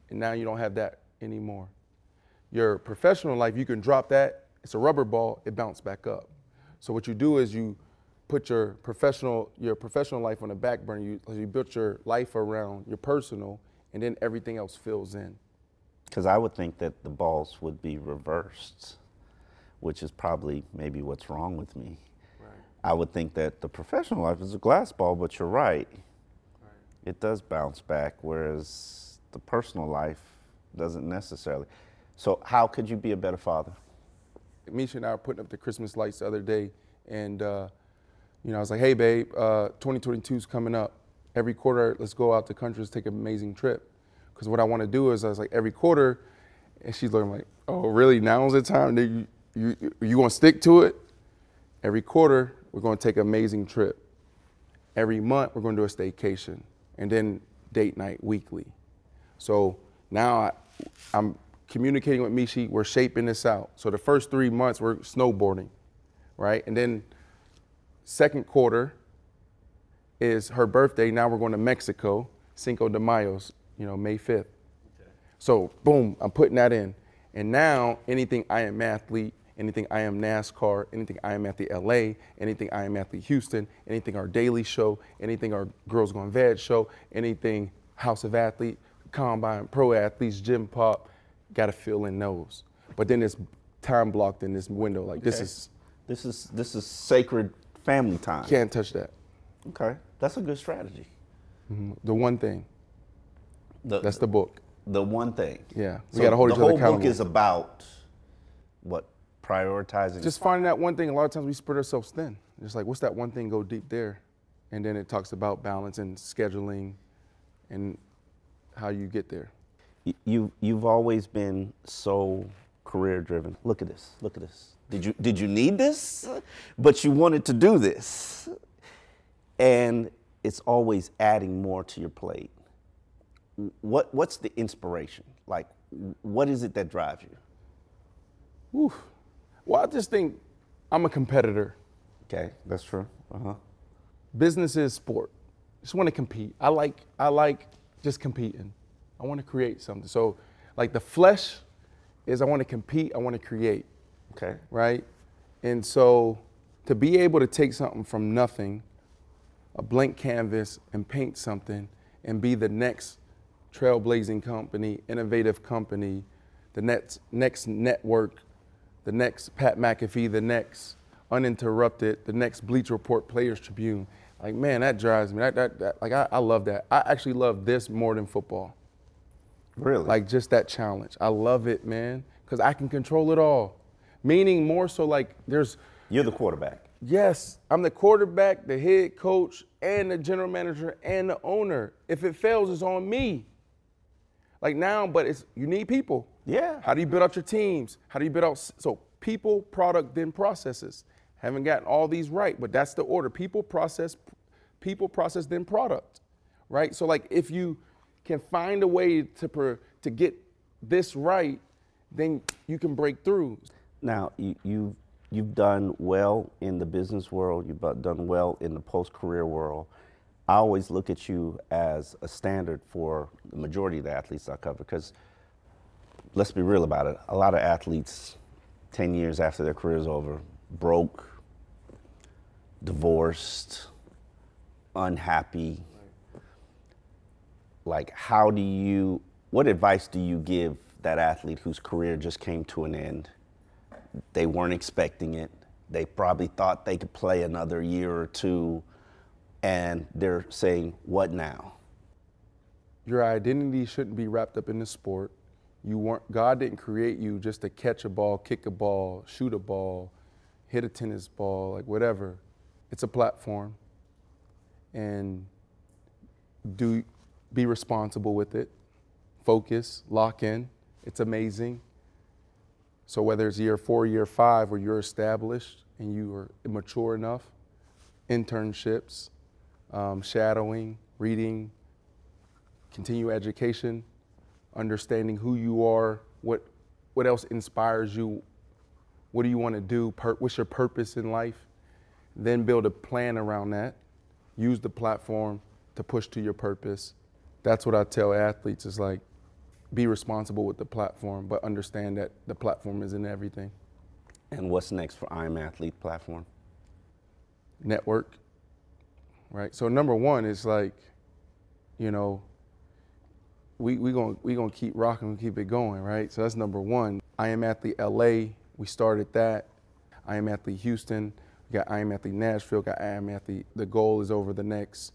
and now you don't have that anymore. Your professional life, you can drop that, it's a rubber ball, it bounces back up. So what you do is you put your professional your professional life on the back burner, you, you build your life around your personal, and then everything else fills in. Because I would think that the balls would be reversed, which is probably maybe what's wrong with me. Right. I would think that the professional life is a glass ball, but you're right. Right. It does bounce back, whereas the personal life doesn't necessarily. So how could you be a better father? Misha and I were putting up the Christmas lights the other day, and uh, you know, I was like, hey babe, uh, twenty twenty-two is coming up. Every quarter, let's go out the country, let's take an amazing trip. Because what I want to do is, I was like, every quarter, and she's looking like, oh, really? Now's the time? You, you, you going to stick to it? Every quarter, we're going to take an amazing trip. Every month, we're going to do a staycation, and then date night weekly. So now I, I'm communicating with Mishi, we're shaping this out. So the first three months, we're snowboarding, right? And then second quarter is her birthday. Now we're going to Mexico, Cinco de Mayo's. You know, May fifth. Okay. So boom, I'm putting that in. And now anything I Am Athlete, anything I Am NASCAR, anything I Am Athlete L A, anything I Am Athlete Houston, anything our daily show, anything our Girls Gone Veg show, anything House of Athlete, Combine, Pro Athletes, Gym Pop, gotta fill in those. But then it's time blocked in this window. Like this okay. is this is this is sacred family time. Can't touch that. Okay. That's a good strategy. Mm-hmm. The one thing. The, That's the book. The one thing. Yeah, we so got to hold each other accountable. The whole book is about what? Prioritizing. Just finding that one thing. A lot of times we spread ourselves thin. Just like, what's that one thing? Go deep there, and then it talks about balance and scheduling, and how you get there. You you've always been so career driven. Look at this. Look at this. Did you did you need this? But you wanted to do this, and it's always adding more to your plate. What what's the inspiration? Like, what is it that drives you? Oof. Well, I just think I'm a competitor. Okay, that's true. Uh-huh. Business is sport. Just want to compete. I like I like just competing. I want to create something. So, like the flesh is I want to compete. I want to create. Okay. Right. And so, to be able to take something from nothing, a blank canvas, and paint something, and be the next trailblazing company, innovative company, the next next network, the next Pat McAfee, the next Uninterrupted, the next Bleacher Report Players Tribune. Like, man, that drives me. That, that, that, like, I, I love that. I actually love this more than football. Really? Like, just that challenge. I love it, man, because I can control it all. Meaning more so like there's... You're the quarterback. Yes, I'm the quarterback, the head coach, and the general manager, and the owner. If it fails, it's on me. Like now, but it's you need people. Yeah. How do you build out your teams? How do you build out, so people, product, then processes. Haven't gotten all these right, but that's the order. People, process, people, process, then product, right? So like if you can find a way to per, to get this right, then you can break through. Now, you, you, you've done well in the business world. You've done well in the post-career world. I always look at you as a standard for the majority of the athletes I cover, because let's be real about it. A lot of athletes, ten years after their career's over, broke, divorced, unhappy. Like, how do you, what advice do you give that athlete whose career just came to an end? They weren't expecting it. They probably thought they could play another year or two, and they're saying, what now? Your identity shouldn't be wrapped up in the sport. You weren't, God didn't create you just to catch a ball, kick a ball, shoot a ball, hit a tennis ball, like whatever. It's a platform, and do be responsible with it. Focus, lock in. It's amazing. So whether it's year four, year five, where you're established and you are mature enough, internships, um, shadowing, reading, continue education, understanding who you are, what what else inspires you, what do you want to do, Pur- what's your purpose in life, then build a plan around that, use the platform to push to your purpose. That's what I tell athletes, is like, be responsible with the platform, but understand that the platform isn't everything. And what's next for I Am Athlete platform? Network, right? So number one is like, you know, we we gonna we gonna keep rocking and keep it going, right? So that's number one. I Am Athlete L A, we started that. I Am Athlete Houston, we got I Am Athlete Nashville, got I Am Athlete. The goal is over the next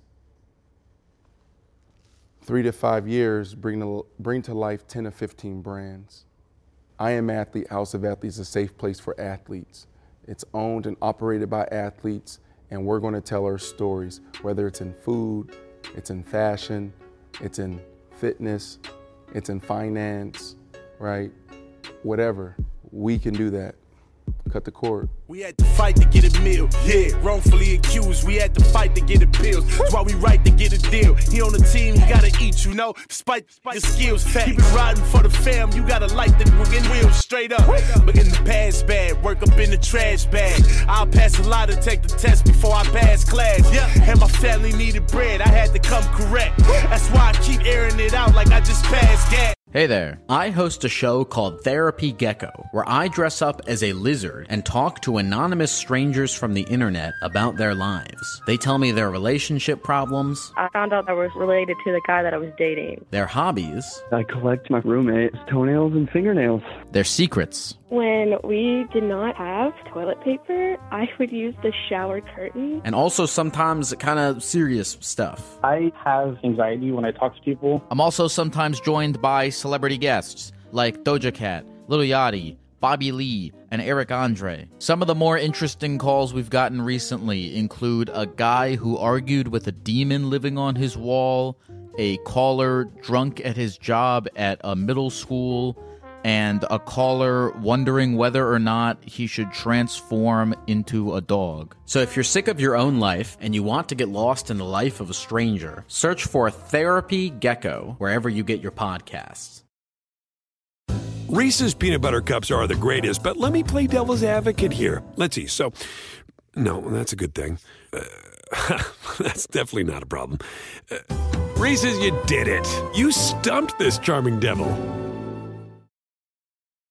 three to five years, bring to, bring to life ten to fifteen brands. I Am Athlete, House of Athletes, is a safe place for athletes. It's owned and operated by athletes, and we're gonna tell our stories, whether it's in food, it's in fashion, it's in fitness, it's in finance, right? Whatever, we can do that. Cut the cord. We had to fight to get a meal, yeah. Wrongfully accused, we had to fight to get appeals. That's why we right to get a deal. He on the team, you gotta eat, you know. Despite the skills, keep it riding for the fam. You gotta light the fucking wheels straight up. Look in the past bag, work up in the trash bag. I'll pass a lot to take the test before I pass class. Yeah, and my family needed bread, I had to come correct. That's why I keep airing it out like I just passed gas. Hey there. I host a show called Therapy Gecko, where I dress up as a lizard and talk to anonymous strangers from the internet about their lives. They tell me their relationship problems. I found out I was related to the guy that I was dating. Their hobbies. I collect my roommate's toenails and fingernails. Their secrets. When we did not have toilet paper, I would use the shower curtain. And also sometimes kind of serious stuff. I have anxiety when I talk to people. I'm also sometimes joined by celebrity guests like Doja Cat, Lil Yachty, Bobby Lee, and Eric Andre. Some of the more interesting calls we've gotten recently include a guy who argued with a demon living on his wall, a caller drunk at his job at a middle school, and a caller wondering whether or not he should transform into a dog. So if you're sick of your own life and you want to get lost in the life of a stranger, search for Therapy Gecko wherever you get your podcasts. Reese's peanut butter cups are the greatest, but let me play devil's advocate here. Let's see. So, no, that's a good thing. Uh, that's definitely not a problem. Uh, Reese's, you did it. You stumped this charming devil.